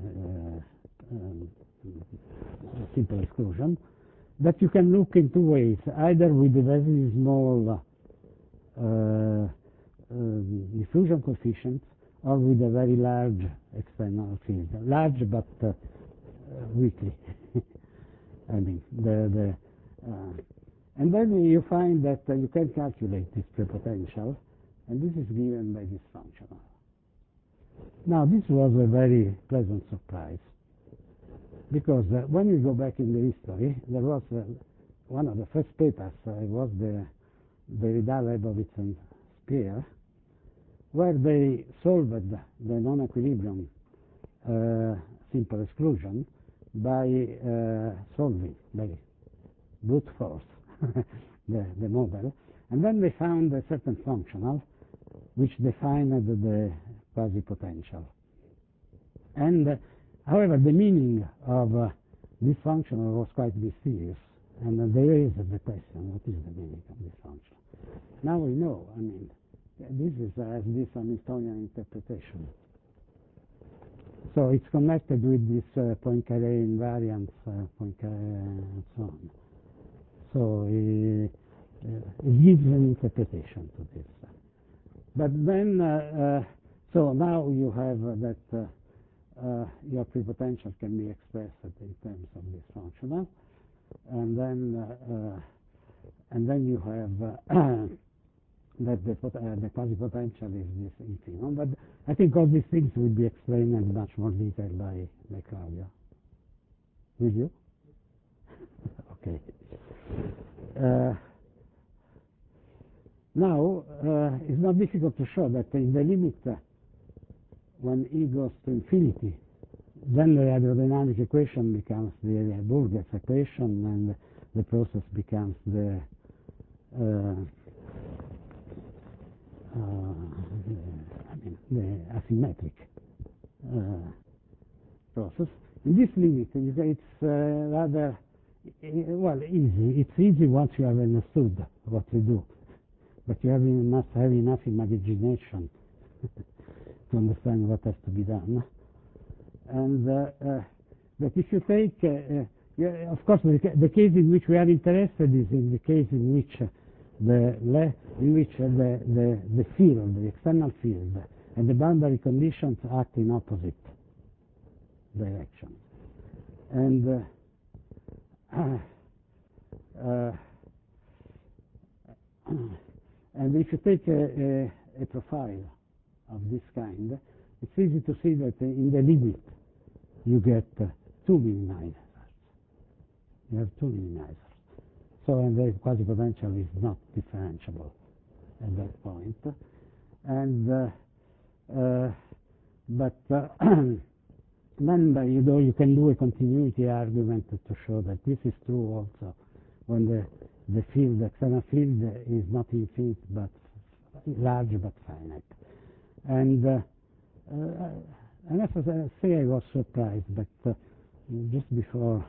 simple exclusion, that you can look in two ways, either with a very small diffusion coefficient or with a very large external field. Large but weakly. I mean, and then you find that you can calculate this prepotential, and this is given by this functional. Now, this was a very pleasant surprise, because when you go back in the history, there was one of the first papers, was the Derrida-Leibovitz and Speer, where they solved the non-equilibrium simple exclusion by solving, by brute force, the model, and then they found a certain functional which defined the quasi-potential. And however, the meaning of this functional was quite mysterious, and they raised the question, what is the meaning of this function? Now we know, I mean, this is this Hamiltonian interpretation. So it's connected with this Poincaré invariance, Poincaré and so on. So it gives an interpretation to this. But then, so now you have that your prepotential can be expressed in terms of this functional, and then you have that the quasi-potential is this infimum. But I think all these things will be explained in much more detail by Claudio. Will you? Okay. Now, it's not difficult to show that in the limit when e goes to infinity, then the hydrodynamic equation becomes the Burgers equation, and the process becomes the asymmetric process. In this limit, it's rather easy. It's easy once you have understood what you do, but you must have enough imagination to understand what has to be done. And but if you take, of course, the case in which we are interested is in the case in which the field, the external field, and the boundary conditions act in opposite directions. And and if you take a profile of this kind, it's easy to see that in the limit you get two minimizers. You have two minimizers. So, and the quasi-potential is not differentiable at that point. And then you can do a continuity argument to show that this is true also when the field, the external field, is not infinite but large but finite. And I have to say I was surprised, but just before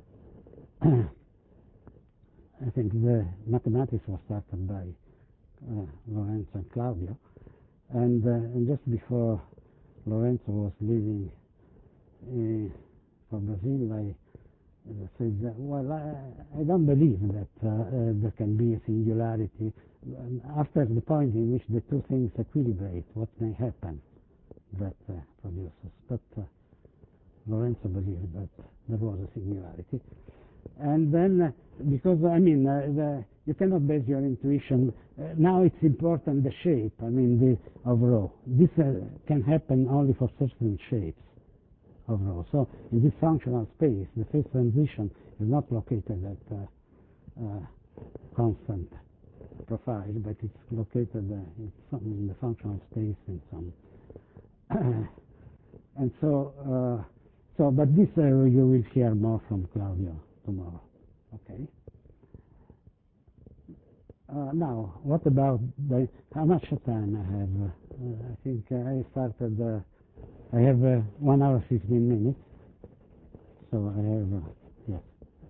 I think the mathematics was started by Lorenzo and Claudio, and just before Lorenzo was leaving for Brazil, I said, I don't believe that there can be a singularity after the point in which the two things equilibrate. What may happen that produces? But Lorenzo believed that there was a singularity. And then, because, you cannot base your intuition. Now it's important the shape, of rho. This can happen only for certain shapes of rho. So in this functional space, the phase transition is not located at constant profile, but it's located in the functional space in some. And so, but this you will hear more from Claudio tomorrow. Okay. Now, what about how much time I have? I think I started. I have 1 hour 15 minutes, so I have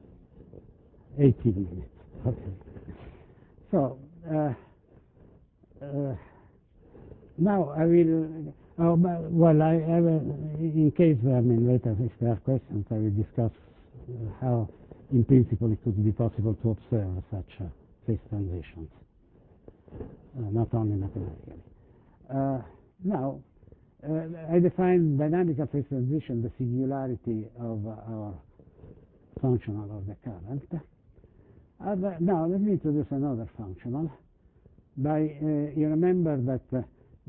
18 minutes. Okay. So now I will. In case later if there are questions, I will discuss how, in principle, it could be possible to observe such phase transitions, not only mathematically. Now, I define dynamical phase transition, the singularity of our functional of the current. Now, let me introduce another functional. You remember that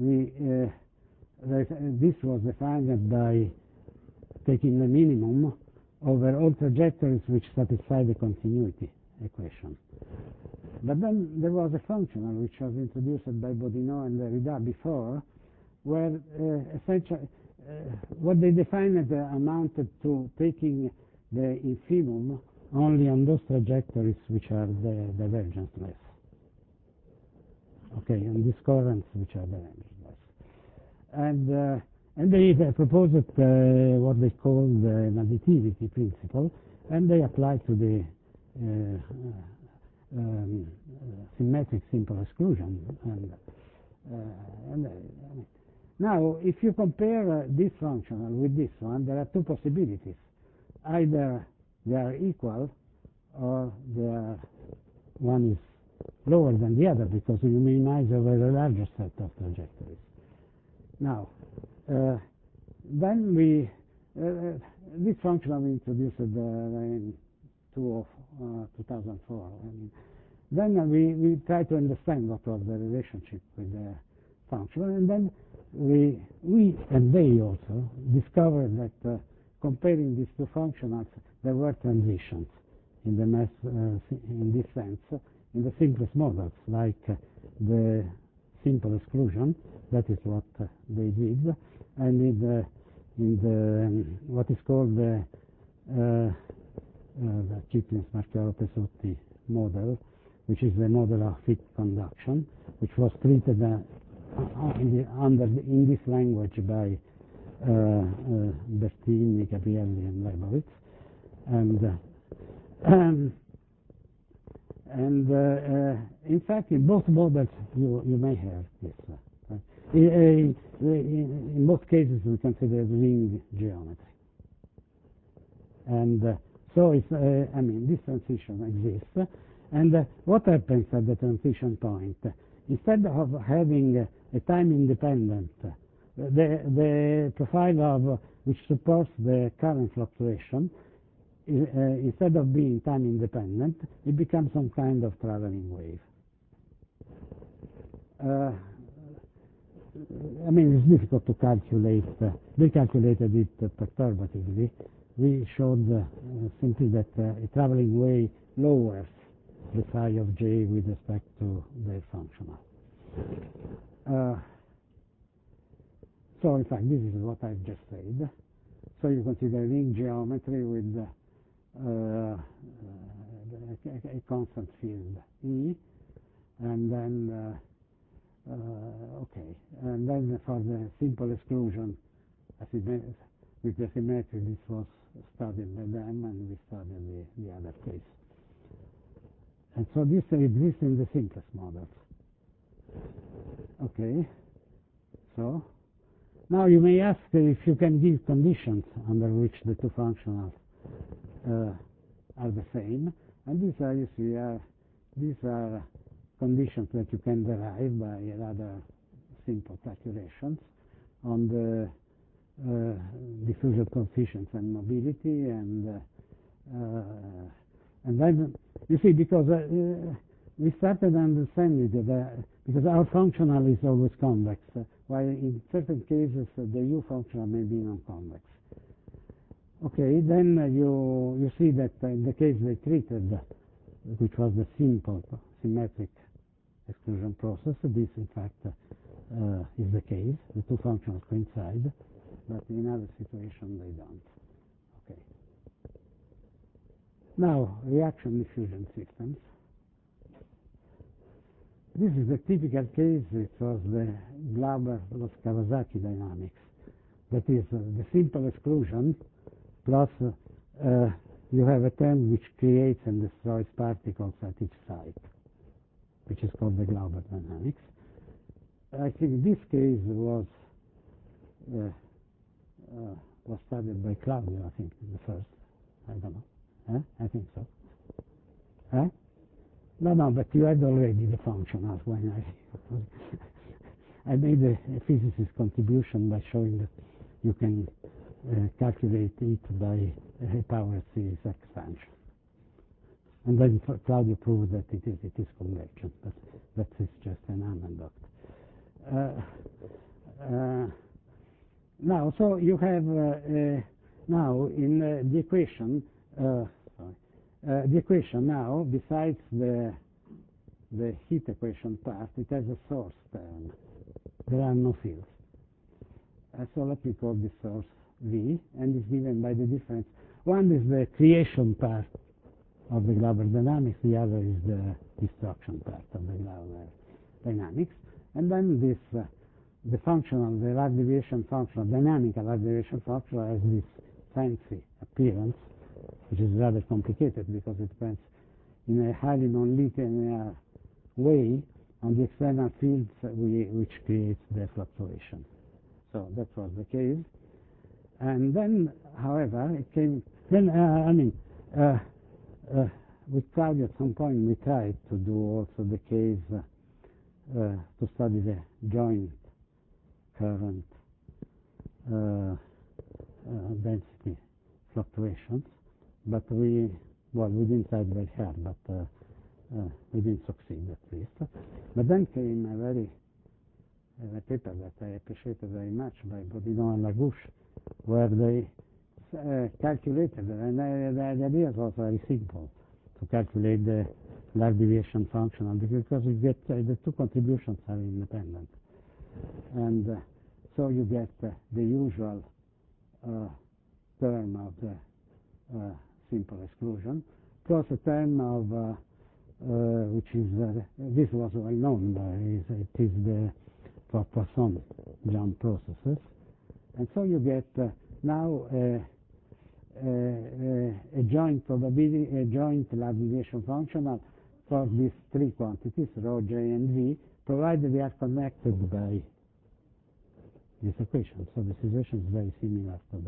this was defined by taking the minimum over all trajectories which satisfy the continuity equation. But then there was a functional which was introduced by Bodinot and Derrida before, where essentially what they defined amounted to taking the infimum only on those trajectories which are divergence-less. Okay, and these currents which are divergence-less. And they proposed what they called an additivity principle, and they applied to the symmetric simple exclusion. Now, if you compare this functional with this one, there are two possibilities. Either they are equal, or one is lower than the other, because you minimize over a larger set of trajectories. Now, then this functional we introduced in 2004. Then we try to understand what was the relationship with the function, and then we and they also discovered that comparing these two functionals, there were transitions in the mass in this sense in the simplest models, like the simple exclusion. That is what they did, and in the what is called the Kipnis-Marchioro-Pessutti model, which is the model of fit conduction, which was treated in this language by Bertini, Gabrielli, and Leibowitz, and in fact, in both models, you may have this. In both cases, we consider ring geometry. And so it's, I mean, this transition exists. And what happens at the transition point? Instead of having a time independent, the profile of which supports the current fluctuation, instead of being time independent, it becomes some kind of traveling wave. I mean, it's difficult to calculate. We calculated it perturbatively. We showed simply that a traveling wave lowers the psi of j with respect to the functional. So in fact, this is what I've just said. So you consider ring geometry with a constant field E, and then okay, and then for the simple exclusion, with the symmetry, this was studied by them, and we studied the other case. And so this exists in the simplest models. Okay, so now you may ask if you can give conditions under which the two functionals are the same, and these are, you see, these are conditions that you can derive by rather simple calculations on the diffusion coefficients and mobility, and then you see, because we started understanding that because our functional is always convex, while in certain cases the U functional may be non-convex. Okay, then you see that in the case they treated, which was the simple symmetric exclusion process, this in fact is the case. The two functions coincide, but in other situations they don't. Okay. Now, reaction diffusion systems. This is a typical case. It was the Glauber-Loss-Kawasaki dynamics. That is, the simple exclusion plus you have a term which creates and destroys particles at each site, which is called the Glauber dynamics. I think this case was studied by Claudio, I think, the first. I don't know. Huh? I think so. Huh? No, but you had already the functionals when I made a physicist contribution by showing that you can calculate it by a power series expansion. And then Claudio proved that it is convection, but that is just an anecdote. Now, so you have now in the equation, the equation now, besides the heat equation part, it has a source term. There are no fields. So let me call this source V, and it's given by the difference. One is the creation part of the Glauber dynamics, the other is the destruction part of the Glauber dynamics. And then this, the functional, the large deviation functional, dynamical large deviation functional has this fancy appearance, which is rather complicated because it depends in a highly non-linear way on the external fields which creates the fluctuation. So that was the case. And then, however, it came, then, with Claudio at some point we tried to do also the case to study the joint current density fluctuations, but we didn't try very hard, but we didn't succeed at least. But then came a paper that I appreciated very much by Bourdillon and Lagouche, where they calculated, and the idea was very simple, to calculate the large deviation functional, because you get the two contributions are independent. And so you get the usual term of the simple exclusion, plus a term of which is this was well known. It is the for Poisson jump processes, and so you get now a joint probability, a joint Lagrangian functional for these three quantities, rho, j, and v, provided they are connected by this equation. So the situation is very similar to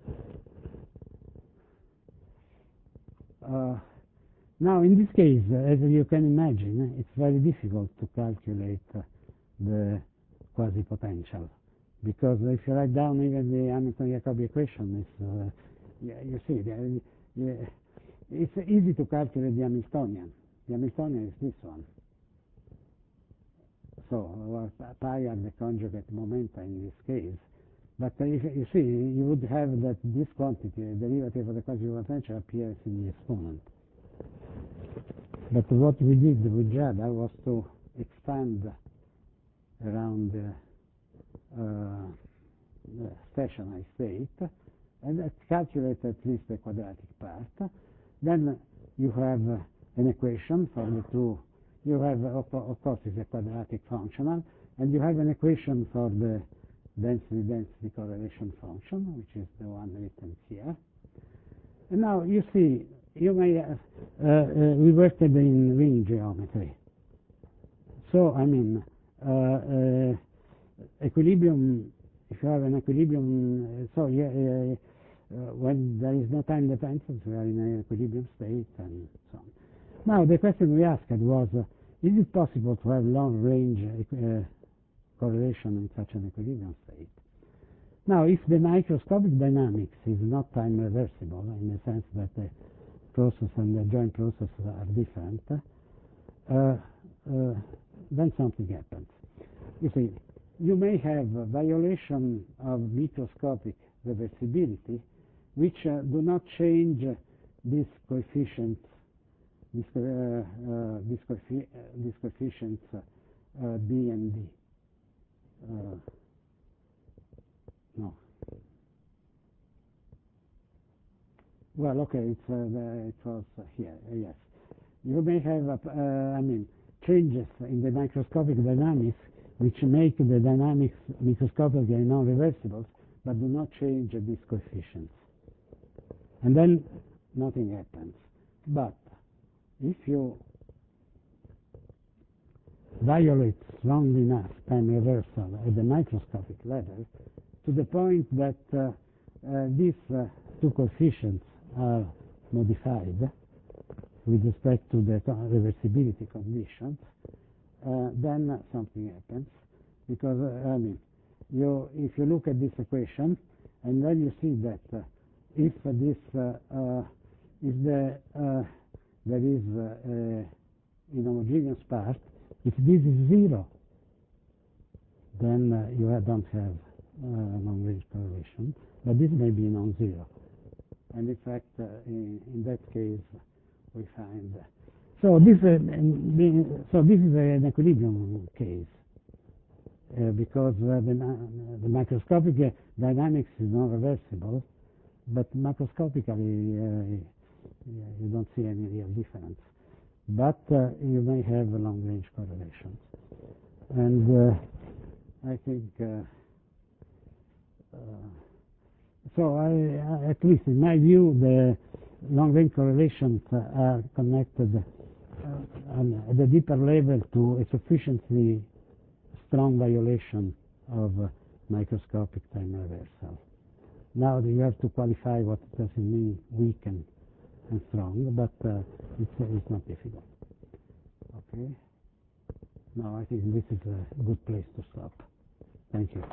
that. Now, in this case, as you can imagine, it's very difficult to calculate the quasi-potential, because if you write down even the Hamilton-Jacobi equation, you see, it's easy to calculate the Hamiltonian. The Hamiltonian is this one. So pi are the conjugate momenta in this case. But if you see, you would have that this quantity, the derivative of the quasi-potential, appears in the exponent. But what we did with Jada was to expand around the stationary state and calculate at least the quadratic part. Then you have an equation for the two. You have, of course, it's a quadratic functional, and you have an equation for the density correlation function, which is the one written here. And now you see, you may we worked in ring geometry. So I mean, equilibrium. If you have an equilibrium, when there is no time dependence, we are in an equilibrium state, and so on. Now the question we asked was, is it possible to have long-range correlation in such an equilibrium state? Now, if the microscopic dynamics is not time reversible, in the sense that the process and the joint process are different, then something happens. You see, you may have a violation of microscopic reversibility, which do not change these coefficients, these coefficients b and d. No. Well, okay, it was here. Yes, you may have, changes in the microscopic dynamics which make the dynamics microscopically non-reversible, but do not change these coefficients. And then nothing happens. But if you violate strongly enough time reversal at the microscopic level, to the point that these two coefficients are modified with respect to the reversibility conditions, then something happens, because if you look at this equation, and then you see that if this there is an inhomogeneous part, if this is zero, then you don't have long-range correlation, but this may be non-zero, and in fact, in that case, we find. So this is an equilibrium case, because the microscopic dynamics is non-reversible, but macroscopically you don't see any real difference. But you may have long-range correlations, and I think so. At least in my view, the long-range correlations are connected at a deeper level to a sufficiently strong violation of microscopic time reversal. Now you have to qualify what does it mean weak and strong, but it's not difficult. Okay. Now I think this is a good place to stop. Thank you.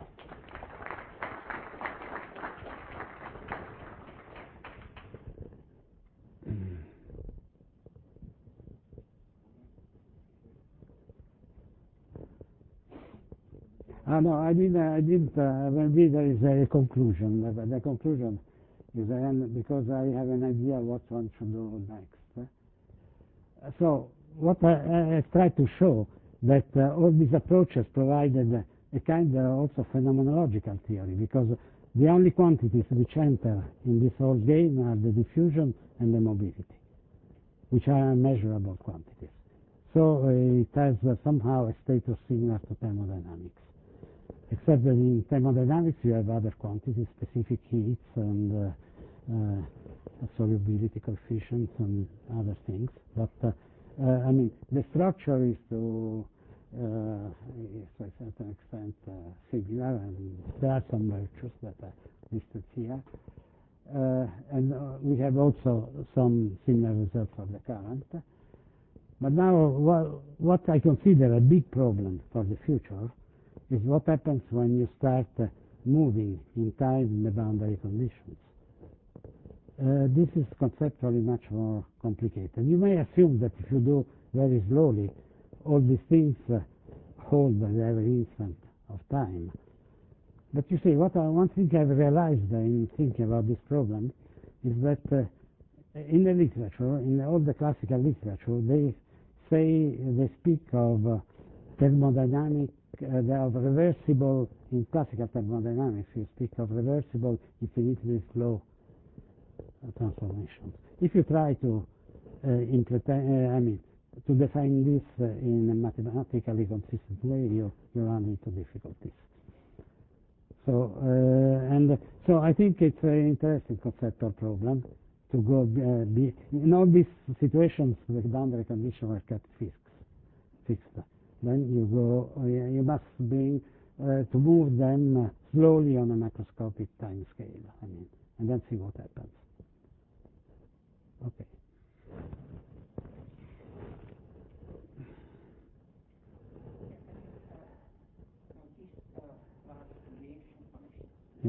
No, I didn't. Maybe there is a conclusion. The conclusion is because I have an idea what one should do next. So what I tried to show that all these approaches provided a kind of also phenomenological theory, because The only quantities which enter in this whole game are the diffusion and the mobility, which are measurable quantities. So it has somehow a status similar to thermodynamics, except that in thermodynamics you have other quantities, specific heats and solubility coefficients and other things. But I mean, the structure is to a certain extent similar, and there are some virtues that are listed here. And we have also some similar results of the current. But now what I consider a big problem for the future is what happens when you start moving in time in the boundary conditions. This is conceptually much more complicated. You may assume that if you do very slowly, all these things hold at every instant of time. But you see, one thing I've realized in thinking about this problem is that in the literature, in all the classical literature, they speak of thermodynamic, of reversible, in classical thermodynamics, you speak of reversible infinitely slow transformations. If you try to to define this in a mathematically consistent way, you run into difficulties. So I think it's an interesting conceptual problem to go in all these situations. The boundary conditions are kept fixed. Then you must bring to move them slowly on a macroscopic time scale. And then see what happens. Okay. Yeah.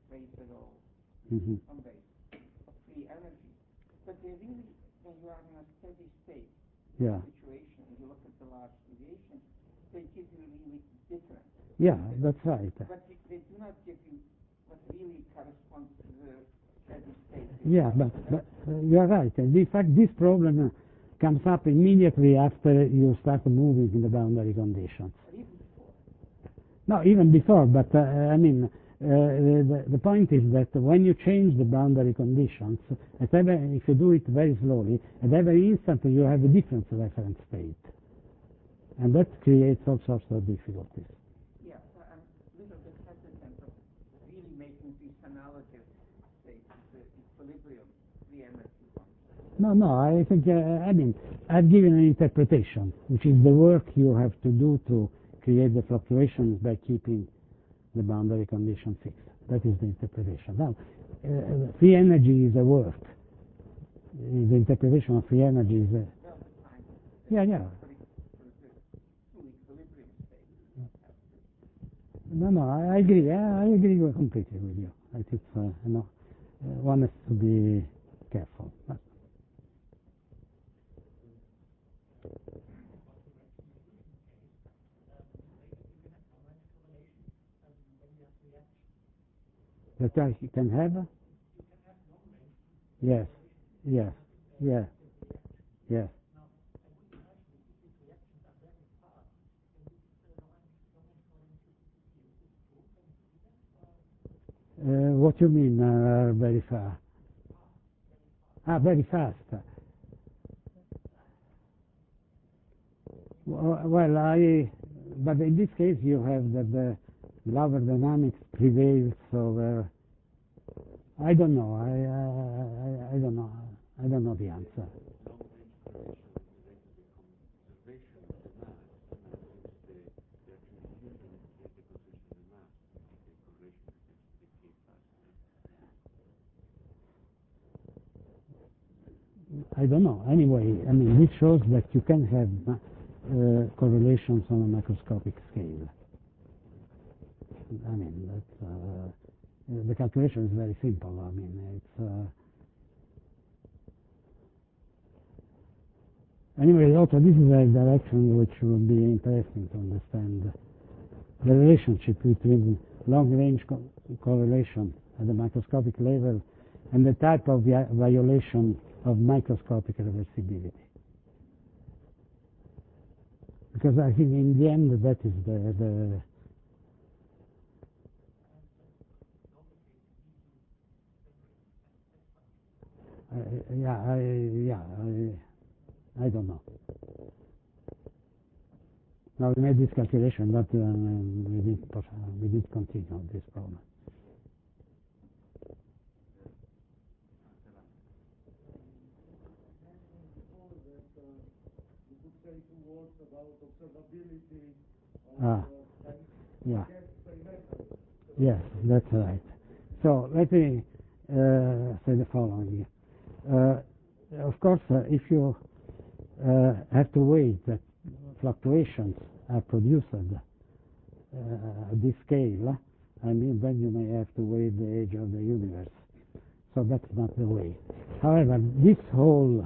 Some base of free energy, but they really, when you are in a steady state situation, and you look at the large deviations, they give you really different. Yeah, that's right. But they do not give you what really corresponds to the steady state. Yeah, but you are right. And in fact, this problem comes up immediately after you start moving in the boundary conditions. Even before. No, even before. But the point is that when you change the boundary conditions, if you do it very slowly, at every instant you have a different reference state. And that creates all sorts of difficulties. Yeah, I'm a little bit hesitant of really making these analogous states, the equilibrium, the energy function. No, I think, I've given an interpretation, which is the work you have to do to create the fluctuations by keeping the boundary condition fixed. That is the interpretation. Now, free energy is a work. The interpretation of free energy is a... Yeah. No, I agree. I agree completely with you. I think one has to be careful. That I can have? Yes. What you mean, very far? Very fast. Well, but in this case you have that the Lauer dynamics prevails over. I don't know. I don't know. I don't know the answer. I don't know. Anyway, this shows that you can have correlations on a macroscopic scale. The calculation is very simple. Anyway, also this is a direction which will be interesting to understand the relationship between long-range correlation at the microscopic level and the type of violation of microscopic reversibility. Because I think in the end that is the I don't know. Now we made this calculation, but we did continue this problem. Yeah. Yes, that's right. So let me say the following. Of course, if you have to wait that fluctuations are produced at this scale, I mean, then you may have to wait the age of the universe. So that's not the way. However, this whole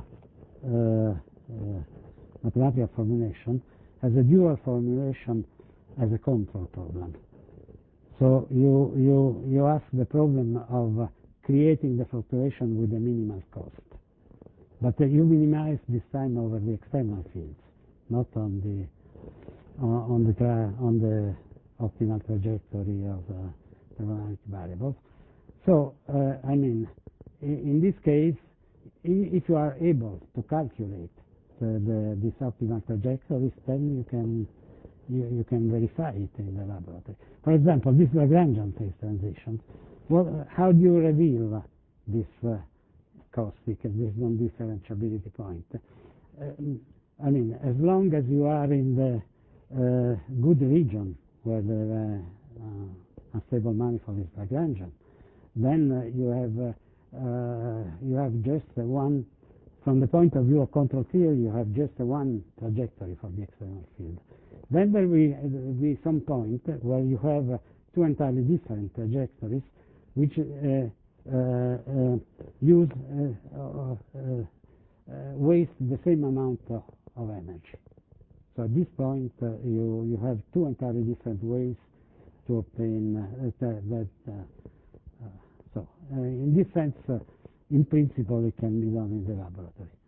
mathematical formulation has a dual formulation as a control problem. So you ask the problem of creating the fluctuation with a minimal cost. But you minimize this time over the external fields, not on the optimal trajectory of thermodynamic variables. So I mean, in this case, if you are able to calculate this optimal trajectories, then you can verify it in the laboratory. For example, this Lagrangian phase transition. Well, how do you reveal this caustic based on differentiability point? I mean, as long as you are in the good region where the unstable manifold is Lagrangian, then you have just one. From the point of view of control theory, you have just one trajectory for the external field. Then there will be some point where you have two entirely different trajectories, which waste the same amount of energy. So at this point, you have two entirely different ways to obtain that. So in this sense, in principle, it can be done in the laboratory.